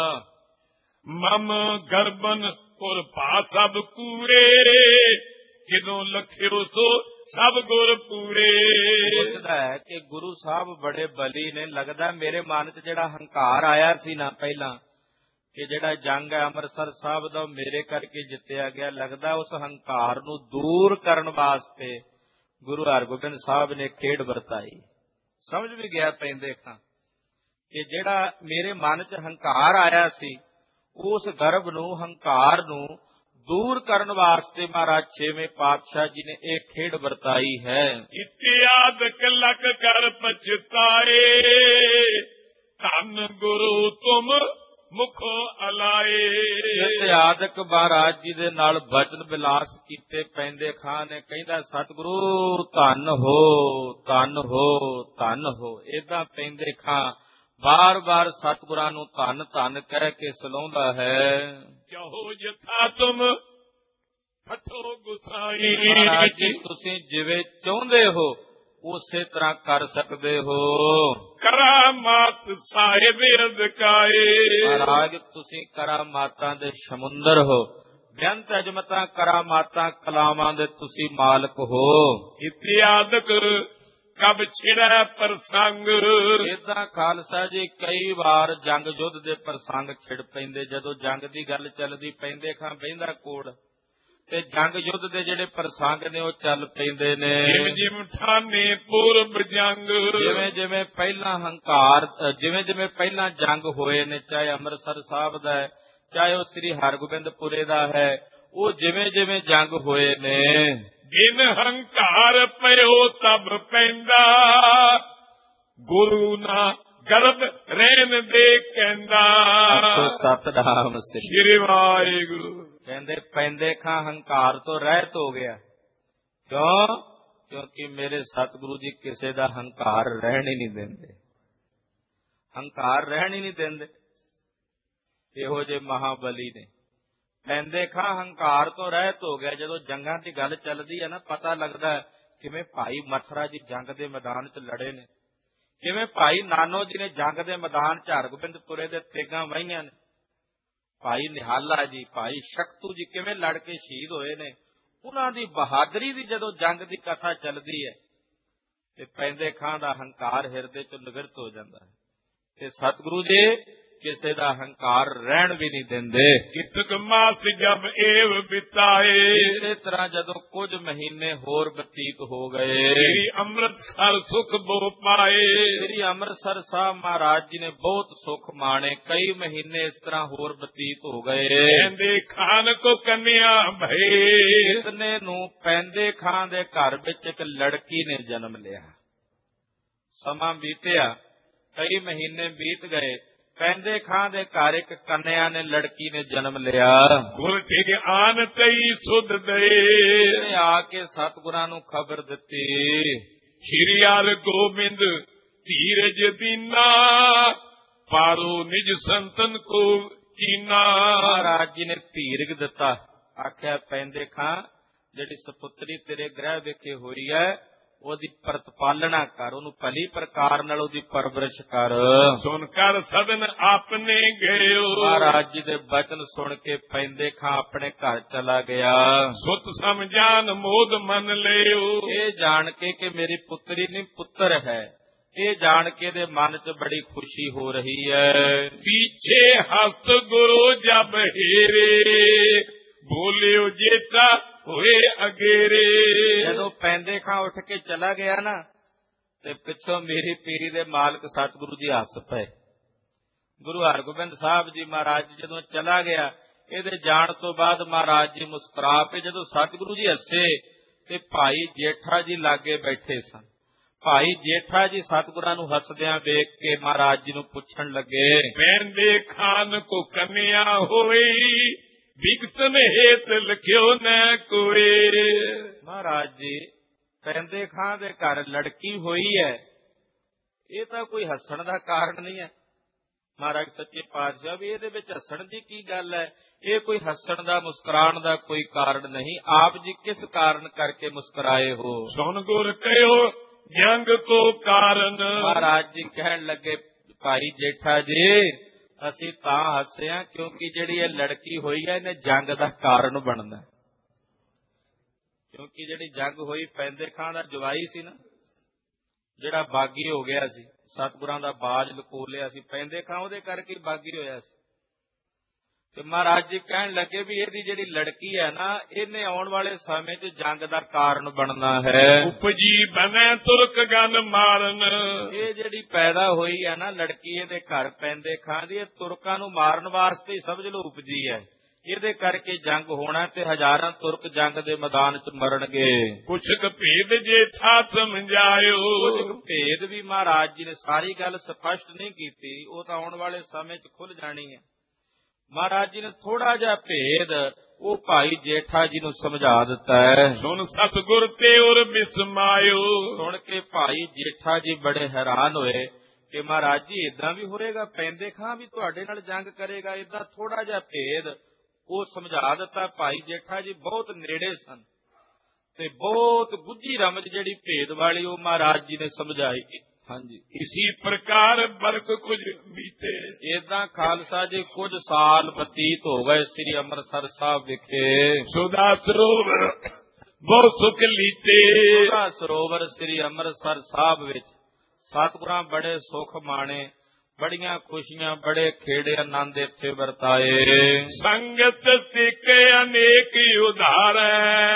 ਮਮ ਗਰਬਨ ਪੁਰ ਭਾ ਸਭ ਕੂਰੇ, ਕਿਦੋਂ ਲਖਿਓ ਸੋ ਸਭ ਗੁਰ ਪੂਰੇ। ਲੱਗਦਾ ਹੈ ਕਿ ਗੁਰੂ ਸਾਹਿਬ ਬੜੇ ਬਲੀ ਨੇ। ਲੱਗਦਾ ਮੇਰੇ ਮਨ 'ਚ ਜਿਹੜਾ ਹੰਕਾਰ ਆਇਆ ਸੀ ਨਾ ਪਹਿਲਾਂ, ਕਿ ਜਿਹੜਾ ਜੰਗ ਹੈ ਅੰਮ੍ਰਿਤਸਰ ਸਾਹਿਬ ਦਾ ਮੇਰੇ ਕਰਕੇ ਜਿੱਤਿਆ ਗਿਆ, ਲੱਗਦਾ ਉਸ ਹੰਕਾਰ ਨੂੰ ਦੂਰ ਕਰਨ ਵਾਸਤੇ ਗੁਰੂ ਹਰਗੋਬਿੰਦ ਸਾਹਿਬ ਨੇ ਖੇਡ ਵਰਤਾਈ। ਸਮਝ ਵੀ ਗਿਆ ਪੈਂਦੇ ਖਾਂ ਕਿ ਜਿਹੜਾ ਮੇਰੇ ਮਨ 'ਚ ਹੰਕਾਰ ਆਇਆ ਸੀ, ਉਸ ਗਰਭ ਨੂੰ, ਹੰਕਾਰ ਨੂੰ ਦੂਰ ਕਰਨ ਵਾਸਤੇ ਮਹਾਰਾਜ 6ਵੇਂ ਪਾਤਸ਼ਾਹ ਜੀ ਨੇ ਇਹ ਖੇਡ ਵਰਤਾਈ ਹੈ। ਇਤਿਆਦਕ ਲਖ ਕਰ ਪਛਤਾਏ, ਧੰਨ ਗੁਰੂ ਤੁਮ ਮੁਖੋ ਅਲਾਏ। ਇਤਿਆਦਕ ਮਹਾਰਾਜ ਜੀ ਦੇ ਨਾਲ ਬਚਨ ਵਿਲਾਸ ਕੀਤੇ ਪੈਂਦੇ ਖਾਂ ਨੇ। ਕਹਿੰਦਾ ਸਤਿਗੁਰੂ ਧੰਨ ਹੋ, ਧੰਨ ਹੋ, ਧੰਨ ਹੋ। ਏਦਾਂ ਪੈਂਦੇ ਖਾਂ ਬਾਰ-ਬਾਰ ਸਤਿਗੁਰਾਂ ਨੂੰ ਧੰਨ ਧੰਨ ਕਹਿ ਕੇ ਸਲਾਹੁੰਦਾ ਹੈ। ਚਾਹੋ ਜਥਾ ਤੁਮ ਹੱਥੋਂ ਗੁਸਾਈ। ਮਹਾਰਾਜ ਜੀ ਤੁਸੀਂ ਜਿਵੇਂ ਚਾਹੁੰਦੇ ਹੋ ਉਸੇ ਤਰ੍ਹਾਂ ਕਰ ਸਕਦੇ ਹੋ। ਕਰਾਮਾਤ ਸਾਹਿਬ ਅਦਕਾਏ। ਮਹਾਰਾਜ ਤੁਸੀਂ ਕਰਾਮਾਤਾਂ ਦੇ ਸਮੁੰਦਰ ਹੋ, ਬੇਅੰਤ ਅਜਮਤਾਂ ਕਰਾਮਾਤਾਂ ਕਲਾਮਾਂ ਦੇ ਤੁਸੀਂ ਮਾਲਕ ਹੋ। ਇਤਿਆਦਕ ਕਬ ਛਿੜੈ ਪ੍ਰਸੰਗ। ਏਦਾਂ ਖਾਲਸਾ ਜੀ ਕਈ ਵਾਰ ਜੰਗ ਯੁੱਧ ਦੇ ਪ੍ਰਸੰਗ ਛਿੜ ਪੈਂਦੇ। ਜਦੋਂ ਜੰਗ ਦੀ ਗੱਲ ਚੱਲਦੀ ਪੈਂਦੇ ਖਾਂ ਬਹਿੰਦਾ ਕੋਲ, ਤੇ ਜੰਗ ਯੁੱਧ ਦੇ ਜਿਹੜੇ ਪ੍ਰਸੰਗ ਨੇ ਉਹ ਚੱਲ ਪੈਂਦੇ ਨੇ। ਜਿਵੇਂ ਠਾਨੇ ਪੂਰਬ ਜੰਗ, ਜਿਵੇਂ ਜਿਵੇਂ ਪਹਿਲਾਂ ਹੰਕਾਰ, ਜਿਵੇਂ ਜਿਵੇਂ ਪਹਿਲਾਂ ਜੰਗ ਹੋਏ ਨੇ, ਚਾਹੇ ਅੰਮ੍ਰਿਤਸਰ ਸਾਹਿਬ ਦਾ ਹੈ, ਚਾਹੇ ਉਹ ਸ੍ਰੀ ਹਰਗੋਬਿੰਦਪੁਰੇ ਦਾ ਹੈ, ਉਹ ਜਿਵੇਂ ਜਿਵੇਂ ਜੰਗ ਹੋਏ ਨੇ, ਬਿਨ ਹੰਕਾਰ ਪਇਓ ਤਬ ਪੈਂਦਾ, ਗੁਰੂ ਨਾ ਕਰਬ ਰਹਿਣ ਦੇ ਕਹਿੰਦਾ। ਸਤਿਨਾਮ ਸ੍ਰੀ ਵਾਹਿਗੁਰੂ। ਕਹਿੰਦੇ ਪੈਂਦੇ ਖਾਂ ਹੰਕਾਰ ਤੋਂ ਰਹਿਤ ਹੋ ਗਿਆ। ਕਿਉਂ? ਕਿਉਂਕਿ ਮੇਰੇ ਸਤਿਗੁਰੂ ਜੀ ਕਿਸੇ ਦਾ ਹੰਕਾਰ ਰਹਿਣ ਹੀ ਨਹੀਂ ਦਿੰਦੇ। ਹੰਕਾਰ ਰਹਿਣ ਹੀ ਨਹੀਂ ਦਿੰਦੇ। ਇਹੋ ਜਿਹੇ ਮਹਾਬਲੀ ਨੇ। ਪੈਂਦੇ ਖਾਂ ਹੰਕਾਰ ਤੋਂ ਰਹਿਤ ਹੋ ਗਿਆ। ਜਦੋਂ ਜੰਗਾਂ ਦੀ ਗੱਲ ਚੱਲਦੀ ਹੈ ਨਾ, ਪਤਾ ਲੱਗਦਾ ਹੈ ਕਿਵੇਂ ਭਾਈ ਮਥੁਰਾ ਜੀ ਜੰਗ ਦੇ ਮੈਦਾਨ 'ਚ ਲੜੇ ਨੇ, ਕਿਵੇਂ ਭਾਈ ਨਾਨੋ ਜੀ ਨੇ ਜੰਗ ਦੇ ਮੈਦਾਨ 'ਚ ਹਰਗੋਬਿੰਦਪੁਰੇ ਦੇ ਤੇਗਾਂ ਵਾਹੀਆਂ ਨੇ, ਭਾਈ ਨਿਹਾਲਾ ਜੀ, ਭਾਈ ਸ਼ਕਤੂ ਜੀ ਕਿਵੇਂ ਲੜ ਕੇ ਸ਼ਹੀਦ ਹੋਏ ਨੇ। ਉਹਨਾਂ ਦੀ ਬਹਾਦਰੀ ਦੀ ਜਦੋਂ ਜੰਗ ਦੀ ਕਥਾ ਚੱਲਦੀ ਹੈ ਤੇ ਪੈਂਦੇ ਖਾਂ ਦਾ ਹੰਕਾਰ ਹਿਰਦੇ 'ਚ ਨਿਵਰਤ ਹੋ ਜਾਂਦਾ ਹੈ। ਤੇ ਸਤਿਗੁਰੂ ਜੀ ਕਿਸੇ ਦਾ ਹੰਕਾਰ ਰਹਿਣ ਵੀ ਨਹੀਂ ਦਿੰਦੇ। ਕਿਤਕ ਮਾਸ ਜਬ ਏਵ ਬਿਤਾਏ। ਇਸੇ ਤਰ੍ਹਾਂ ਜਦੋਂ ਕੁਝ ਮਹੀਨੇ ਹੋਰ ਬਤੀਤ ਹੋ ਗਏ, ਸ੍ਰੀ ਅੰਮ੍ਰਿਤਸਰ ਸੁਖ ਬੋ ਪਾਏ। ਸ੍ਰੀ ਅੰਮ੍ਰਿਤਸਰ ਸਾਹਿਬ ਮਹਾਰਾਜ ਜੀ ਨੇ ਬਹੁਤ ਸੁਖ ਮਾਣੇ। ਕਈ ਮਹੀਨੇ ਇਸ ਤਰ੍ਹਾਂ ਹੋਰ ਬਤੀਤ ਹੋ ਗਏ। ਪੈਂਦੇ ਖਾਨ ਕੋ ਕੰਨਿਆ ਭਏ। ਇਤਨੇ ਨੂੰ ਪੈਂਦੇ ਖਾਂ ਦੇ ਘਰ ਵਿੱਚ ਇੱਕ ਲੜਕੀ ਨੇ ਜਨਮ ਲਿਆ। ਸਮਾਂ ਬੀਤਿਆ, ਕਈ ਮਹੀਨੇ ਬੀਤ ਗਏ। ਪੈਂਦੇ ਖਾਂ ਦੇ ਘਰ ਇੱਕ ਕੰਨਿਆ ਨੇ, ਲੜਕੀ ਨੇ ਜਨਮ ਲਿਆ। ਗੁਰ ਕੇ ਆਨ ਕਈ ਸੁਧ ਦਏ। ਆ ਕੇ ਸਤਿਗੁਰਾਂ ਨੂੰ ਖਬਰ ਦਿੱਤੀ। ਸ਼੍ਰੀ ਹਰਿ ਗੋਬਿੰਦ ਧੀਰਜ ਦੀਨਾ। ਪਾਰੋ ਨਿਜ ਸੰਤਨ ਕੋ ਕੀਨਾ। ਮਹਾਰਾਜ ਜੀ ਨੇ ਧੀਰਜ ਦਿੱਤਾ। ਆਖਿਆ ਪੈਂਦੇ ਖਾਂ ਜਿਹੜੀ ਸਪੁੱਤਰੀ ਤੇਰੇ ਗ੍ਰਹਿ ਵਿਖੇ ਹੋਈ ਹੈ, ਉਹਦੀ ਪ੍ਰਤਪਾਲਣਾ ਕਰ, ਉਹਨੂੰ ਭਲੀ ਪ੍ਰਕਾਰ ਨਾਲ ਉਹਦੀ ਪਰਵਰਿਸ਼ ਕਰ। ਸੁਣ ਕਰ ਸਦਨ ਆਪਣੇ ਗਇਓ। ਮਹਾਰਾਜ ਜੀ ਦੇ ਬਚਨ ਸੁਣ ਕੇ ਪੈਂਦੇ ਖਾਂ ਆਪਣੇ ਘਰ ਚਲਾ ਗਿਆ। ਸੁਤ ਸਮਝਾਨ ਮੋਦ ਮਨ ਲਿਓ। ਇਹ ਜਾਣ ਕੇ ਕਿ ਮੇਰੀ ਪੁੱਤਰੀ ਨਹੀਂ ਪੁੱਤਰ ਹੈ, ਇਹ ਜਾਣ ਕੇ ਦੇ ਮਨ 'ਚ ਬੜੀ ਖੁਸ਼ੀ ਹੋ ਰਹੀ ਹੈ। ਪੀਛੇ ਹਸਤ ਗੁਰੂ ਜਬ ਹੀਰੇ। ਬੋਲਿਓ ਜੇਤਾ ਹੋਏ ਅਗੇਰੇ। ਜਦੋਂ ਪੈਂਦੇ ਖਾਂ ਉੱਠ ਕੇ ਚਲਾ ਗਿਆ ਨਾ, ਤੇ ਪਿੱਛੋਂ ਮੇਰੀ ਪੀਰੀ ਦੇ ਮਾਲਕ ਸਤਿਗੁਰੂ ਜੀ ਹੱਸ ਪਏ। ਗੁਰੂ ਹਰਗੋਬਿੰਦ ਸਾਹਿਬ ਜੀ ਮਹਾਰਾਜ ਜੀ ਜਦੋਂ ਚਲਾ ਗਿਆ, ਇਹਦੇ ਜਾਣ ਤੋਂ ਬਾਅਦ ਮਹਾਰਾਜ ਜੀ ਮੁਸਕਰਾ ਪਏ। ਜਦੋਂ ਸਤਿਗੁਰੂ ਜੀ ਹੱਸੇ ਤੇ ਭਾਈ ਜੇਠਾ ਜੀ ਲਾਗੇ ਬੈਠੇ ਸਨ। ਭਾਈ ਜੇਠਾ ਜੀ ਸਤਿਗੁਰਾਂ ਨੂੰ ਹੱਸਦਿਆਂ ਵੇਖ ਕੇ ਮਹਾਰਾਜ ਜੀ ਨੂੰ ਪੁੱਛਣ ਲੱਗੇ, ਪੈਂਦੇ ਖਾਨ ਕੋ ਕੰਨਿਆ ਹੋਈ। ਵਿਗਤਨ ਹੇਤ ਲਿਖਿਓ ਨ ਕੋਏ। ਮਹਾਰਾਜ ਜੀ ਪੈਂਦੇ ਖਾਂ ਦੇ ਘਰ ਲੜਕੀ ਹੋਈ ਹੈ, ਇਹ ਤਾਂ ਕੋਈ ਹੱਸਣ ਦਾ ਕਾਰਨ ਨਹੀਂ ਹੈ। ਮਹਾਰਾਜ ਸੱਚੇ ਪਾਤਸ਼ਾਹ ਵੀ ਇਹਦੇ ਵਿੱਚ ਹੱਸਣ ਦੀ ਕੀ ਗੱਲ ਹੈ? ਇਹ ਕੋਈ ਹੱਸਣ ਦਾ ਮੁਸਕਰਾਉਣ ਦਾ ਕੋਈ ਕਾਰਨ ਨਹੀਂ। ਆਪ ਜੀ ਕਿਸ ਕਾਰਨ ਕਰਕੇ ਮੁਸਕਰਾਏ ਹੋ? ਸੁਣ ਗੁਰ ਕਹਿਓ ਜੰਗ ਕੋ ਕਾਰਨ। ਮਹਾਰਾਜ ਜੀ ਕਹਿਣ ਲੱਗੇ, ਭਾਈ ਜੇਠਾ ਜੀ ਅਸੀਂ ਤਾਂ ਹੱਸੇ ਹਾਂ ਕਿਉਂਕਿ ਜਿਹੜੀ ਇਹ ਲੜਕੀ ਹੋਈ ਹੈ ਇਹਨੇ ਜੰਗ ਦਾ ਕਾਰਨ ਬਣਨਾ। ਕਿਉਂਕਿ ਜਿਹੜੀ ਜੰਗ ਹੋਈ ਪੈਂਦੇ ਖਾਂ ਦਾ ਜਵਾਈ ਸੀ ਨਾ, ਜਿਹੜਾ ਬਾਗੀ ਹੋ ਗਿਆ ਸੀ, ਸਤਿਗੁਰਾਂ ਦਾ ਬਾਜ ਲੁਕੋ ਲਿਆ ਸੀ, ਪੈਂਦੇ ਖਾਂ ਉਹਦੇ ਕਰਕੇ ਬਾਗੀ ਹੋਇਆ ਸੀ। ਤੇ ਮਹਾਰਾਜ ਜੀ ਕਹਿਣ ਲੱਗੇ ਵੀ ਇਹਦੀ ਜਿਹੜੀ ਲੜਕੀ ਹੈ ਨਾ, ਇਹਨੇ ਆਉਣ ਵਾਲੇ ਸਮੇਂ 'ਚ ਜੰਗ ਦਾ ਕਾਰਨ ਬਣਨਾ ਹੈ। ਉਪਜੀ ਬਨੇ ਤੁਰਕ ਗਨ ਮਾਰਨ। ਇਹ ਜਿਹੜੀ ਪੈਦਾ ਹੋਈ ਹੈ ਨਾ ਲੜਕੀ ਇਹਦੇ ਘਰ ਪੈਂਦੇ ਖਾਂ ਦੀ, ਇਹ ਤੁਰਕਾਂ ਨੂੰ ਮਾਰਨ ਵਾਸਤੇ ਹੀ ਸਮਝ ਲਓ ਉਪਜੀ ਹੈ। ਇਹਦੇ ਕਰਕੇ ਜੰਗ ਹੋਣਾ ਤੇ ਹਜ਼ਾਰਾਂ ਤੁਰਕ ਜੰਗ ਦੇ ਮੈਦਾਨ 'ਚ ਮਰਨਗੇ। ਕੁਛ ਭੇਦ ਜੇ ਥਾ ਸਮਝਾਇਓ। ਕੁਝ ਭੇਦ ਵੀ ਮਹਾਰਾਜ ਜੀ ਨੇ ਸਾਰੀ ਗੱਲ ਸਪਸ਼ਟ ਨਹੀਂ ਕੀਤੀ, ਉਹ ਤਾਂ ਆਉਣ ਵਾਲੇ ਸਮੇਂ 'ਚ ਖੁੱਲ ਜਾਣੀ ਹੈ। ਮਹਾਰਾਜ ਜੀ ਨੇ ਥੋੜਾ ਜਿਹਾ ਭੇਦ ਉਹ ਭਾਈ ਜੇਠਾ ਜੀ ਨੂੰ ਸਮਝਾ ਦਿੱਤਾ ਹੈ। ਸੁਣ ਸਤਿਗੁਰ ਤੇ ਉਰ ਬਿਸਮਾਇਓ। ਸੁਣ ਕੇ ਭਾਈ ਜੇਠਾ ਜੀ ਬੜੇ ਹੈਰਾਨ ਹੋਏ ਕਿ ਮਹਾਰਾਜ ਜੀ ਇਦਾਂ ਵੀ ਹੋਏਗਾ, ਪੈਂਦੇ ਖਾਂ ਵੀ ਤੁਹਾਡੇ ਨਾਲ ਜੰਗ ਕਰੇਗਾ? ਇਦਾਂ ਥੋੜਾ ਜਿਹਾ ਭੇਦ ਉਹ ਸਮਝਾ ਦਿੱਤਾ। ਭਾਈ ਜੇਠਾ ਜੀ ਬਹੁਤ ਨੇੜੇ ਸਨ ਤੇ ਬਹੁਤ ਗੁੱਝੀ ਰਮਜ ਜਿਹੜੀ ਭੇਦ ਵਾਲੀ ਉਹ ਮਹਾਰਾਜ ਜੀ ਨੇ ਸਮਝਾਈ। ਹਾਂਜੀ, ਇਸੀ ਪ੍ਰਕਾਰ ਬਰਕ ਕੁਝ ਬੀਤੇ। ਏਦਾਂ ਖਾਲਸਾ ਜੀ ਕੁਝ ਸਾਲ ਬਤੀਤ ਹੋ ਗਏ ਸ੍ਰੀ ਅੰਮ੍ਰਿਤਸਰ ਸਾਹਿਬ ਵਿਖੇ। ਸੁਦਾ ਸਰੋਵਰ ਬਹੁਤ ਸੁਖ ਲੀਤੇ। ਸੁਦਾ ਸਰੋਵਰ ਸ੍ਰੀ ਅੰਮ੍ਰਿਤਸਰ ਸਾਹਿਬ ਵਿੱਚ ਸਤਿਗੁਰਾਂ ਬੜੇ ਸੁਖ ਮਾਣੇ, ਬੜੀਆਂ ਖੁਸ਼ੀਆਂ, ਬੜੇ ਖੇੜੇ ਆਨੰਦ ਇੱਥੇ ਵਰਤਾਏ। ਸੰਗਤ ਸਿੱਖ ਅਨੇਕ ਉਧਾਰੈ।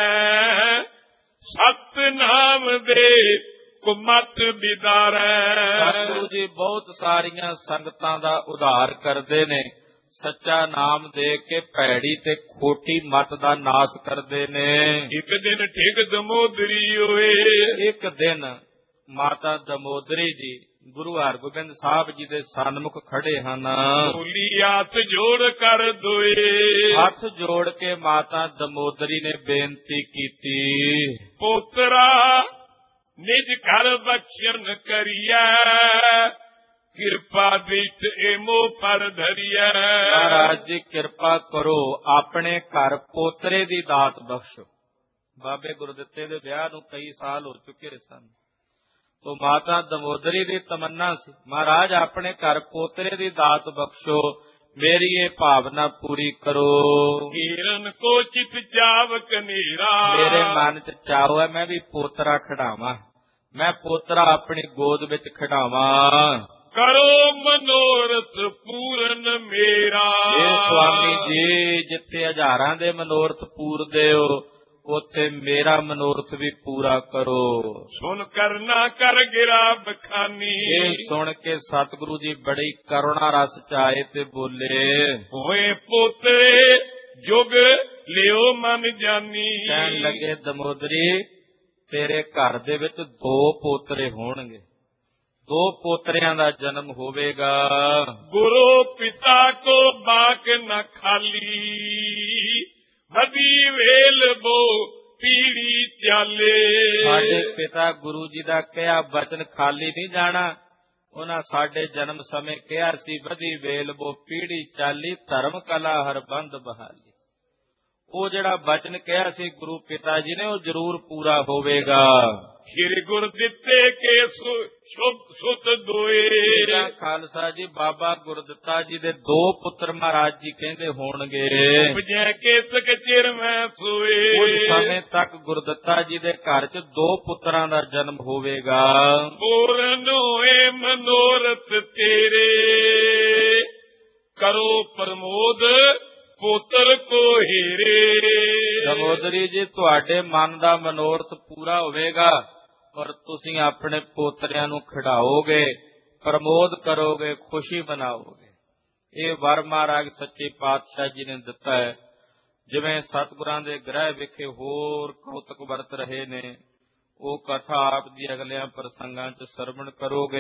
ਸਤਿਨਾਮ ਦੇ ਕੁਮਤ ਬਿਦਾਰੈ। ਸਤਿਗੁਰੂ ਜੀ ਬਹੁਤ ਸਾਰੀਆਂ ਸੰਗਤਾਂ ਦਾ ਉਧਾਰ ਕਰਦੇ ਨੇ, ਸੱਚਾ ਨਾਮ ਦੇ ਕੇ ਭੈੜੀ ਤੇ ਖੋਟੀ ਮਤ ਦਾ ਨਾਸ ਕਰਦੇ ਨੇ। ਇੱਕ ਦਿਨ ਠਿਗ ਦਮੋਦਰੀ ਹੋਏ। ਇੱਕ ਦਿਨ ਮਾਤਾ ਦਮੋਦਰੀ ਜੀ ਗੁਰੂ ਹਰਗੋਬਿੰਦ ਸਾਹਿਬ ਜੀ ਦੇ ਸਨਮੁਖ ਖੜੇ ਹਨ। ਬੋਲੀ ਹੱਥ ਜੋੜ ਕਰ ਦੋਏ, ਹੱਥ ਜੋੜ ਕੇ ਮਾਤਾ ਦਮੋਦਰੀ ਨੇ ਬੇਨਤੀ ਕੀਤੀ, ਪੁੱਤਰਾ ਨਿਜ ਘਰ ਬਖਸ਼ਣ ਕਰੀਐ, ਕਿਰਪਾ ਬਿਟ ਏਮੋ ਪਰ ਧਰੀਐ। ਮਹਾਰਾਜ ਜੀ ਕਿਰਪਾ ਕਰੋ, ਆਪਣੇ ਘਰ ਪੋਤਰੇ ਦੀ ਦਾਤ ਬਖਸ਼ੋ। ਬਾਬੇ ਗੁਰਦਿੱਤੇ ਦੇ ਵਿਆਹ ਨੂੰ ਕਈ ਸਾਲ ਹੋ ਚੁੱਕੇ ਸਨ, ਤੋ ਮਾਤਾ ਦਮੋਦਰੀ ਦੀ ਤਮੰਨਾ ਸੀ, ਮਹਾਰਾਜ ਆਪਣੇ ਘਰ ਪੋਤਰੇ ਦੀ ਦਾਤ ਬਖਸ਼ੋ, ਮੇਰੀ ਇਹ ਭਾਵਨਾ ਪੂਰੀ ਕਰੋ। ਹੀਰਨ ਕੋ ਚਿਤ ਚਾਵ ਕਨੇਰਾ, ਮੇਰੇ ਮਨ ਚ ਚਾਹੋ ਹੈ ਮੈਂ ਵੀ ਪੋਤਰਾ ਖਿਡਾਵਾਂ, ਮੈਂ ਪੋਤਰਾ ਆਪਣੀ ਗੋਦ ਵਿੱਚ ਖਿਡਾਵਾਂ। ਕਰੋ ਮਨੋਰਥ ਪੂਰਨ ਮੇਰਾ। ਇਹ ਸੁਆਮੀ ਜੀ, ਜਿੱਥੇ ਹਜ਼ਾਰਾਂ ਦੇ ਮਨੋਰਥ ਪੂਰਦੇ ਹੋ, ਉੱਥੇ ਮੇਰਾ ਮਨੋਰਥ ਵੀ ਪੂਰਾ ਕਰੋ। ਸੁਣ ਕਰਨਾ ਕਰ ਗਿਰਾ ਬਖਾਨੀ। ਇਹ ਸੁਣ ਕੇ ਸਤਿਗੁਰੂ ਜੀ ਬੜੀ ਕਰੁਣਾ ਰਸ ਚ ਆਏ ਤੇ ਬੋਲੇ, ਹੋਏ ਪੋਤਰੇ ਜੁਗ ਲਿਓ ਮਨ ਜਾਨੀ। ਕਹਿਣ ਲੱਗੇ, ਦਮੋਦਰੀ ਤੇਰੇ ਘਰ ਦੇ ਵਿੱਚ 2 ਪੋਤਰੇ ਹੋਣਗੇ, 2 ਪੋਤਰਿਆਂ ਦਾ ਜਨਮ ਹੋਵੇਗਾ। ਗੁਰੂ ਪਿਤਾ ਕੋ ਬਾਕ ਨ ਖਾਲੀ, ਵਧੀ ਵੇਲ ਬੋ ਪੀੜੀ ਚਾਲੇ। ਸਾਡੇ ਪਿਤਾ ਗੁਰੂ ਜੀ ਦਾ ਕਿਹਾ ਬਚਨ ਖਾਲੀ ਨਹੀਂ ਜਾਣਾ। ਉਹਨਾਂ ਸਾਡੇ ਜਨਮ ਸਮੇਂ ਕਿਹਾ ਸੀ, ਵਧੀ ਵੇਲ ਬੋ ਪੀੜੀ ਚਾਲੀ, ਧਰਮ ਕਲਾ ਹਰ ਬੰਦ ਬਹਾਲੀ। ਉਹ ਜਿਹੜਾ ਬਚਨ ਕਿਹਾ ਸੀ ਗੁਰੂ ਪਿਤਾ ਜੀ ਨੇ, ਉਹ ਜ਼ਰੂਰ ਪੂਰਾ ਹੋਵੇਗਾ। ਸ੍ਰੀ ਗੁਰ ਦਿੱਤੇ ਕੇ ਸੁਤ ਦੋਏ। ਖਾਲਸਾ ਜੀ, ਬਾਬਾ ਗੁਰਦਿੱਤਾ ਜੀ ਦੇ 2 ਪੁੱਤਰ ਮਹਾਰਾਜ ਜੀ ਕਹਿੰਦੇ ਹੋਣਗੇ। ਉਪਜੈ ਕੇਤਕ ਚਿਰ ਮੈਂ ਸੋਏ। ਉਸ ਸਮੇਂ ਤੱਕ ਗੁਰਦਿੱਤਾ ਜੀ ਦੇ ਘਰ 'ਚ 2 ਪੁੱਤਰਾਂ ਦਾ ਜਨਮ ਹੋਵੇਗਾ। ਪੂਰਨ ਹੋਏ ਮਨੋਰਥ ਤੇਰੇ, ਕਰੋ ਪ੍ਰਮੋਦ ਪੁੱਤਰ ਕੋ ਹੀਰੇ। ਦਮੋਦਰੀ ਜੀ, ਤੁਹਾਡੇ ਮਨ ਦਾ ਮਨੋਰਥ ਪੂਰਾ ਹੋਵੇਗਾ, ਪਰ ਤੁਸੀਂ ਆਪਣੇ ਪੋਤਰਿਆਂ ਨੂੰ ਖਿਡਾਓਗੇ, ਪ੍ਰਮੋਦ ਕਰੋਗੇ, ਖੁਸ਼ੀ ਮਨਾਓਗੇ। ਇਹ ਵਰ ਮਹਾਰਾਜ ਸੱਚੇ ਪਾਤਸ਼ਾਹ ਜੀ ਨੇ ਦਿੱਤਾ ਹੈ। ਜਿਵੇਂ ਸਤਿਗੁਰਾਂ ਦੇ ਗ੍ਰਹਿ ਵਿਖੇ ਹੋਰ ਕੌਤਕ ਵਰਤ ਰਹੇ ਨੇ, ਉਹ ਕਥਾ ਆਪ ਦੀ ਅਗਲਿਆਂ ਪ੍ਰਸੰਗਾਂ 'ਚ ਸਰਵਣ ਕਰੋਗੇ।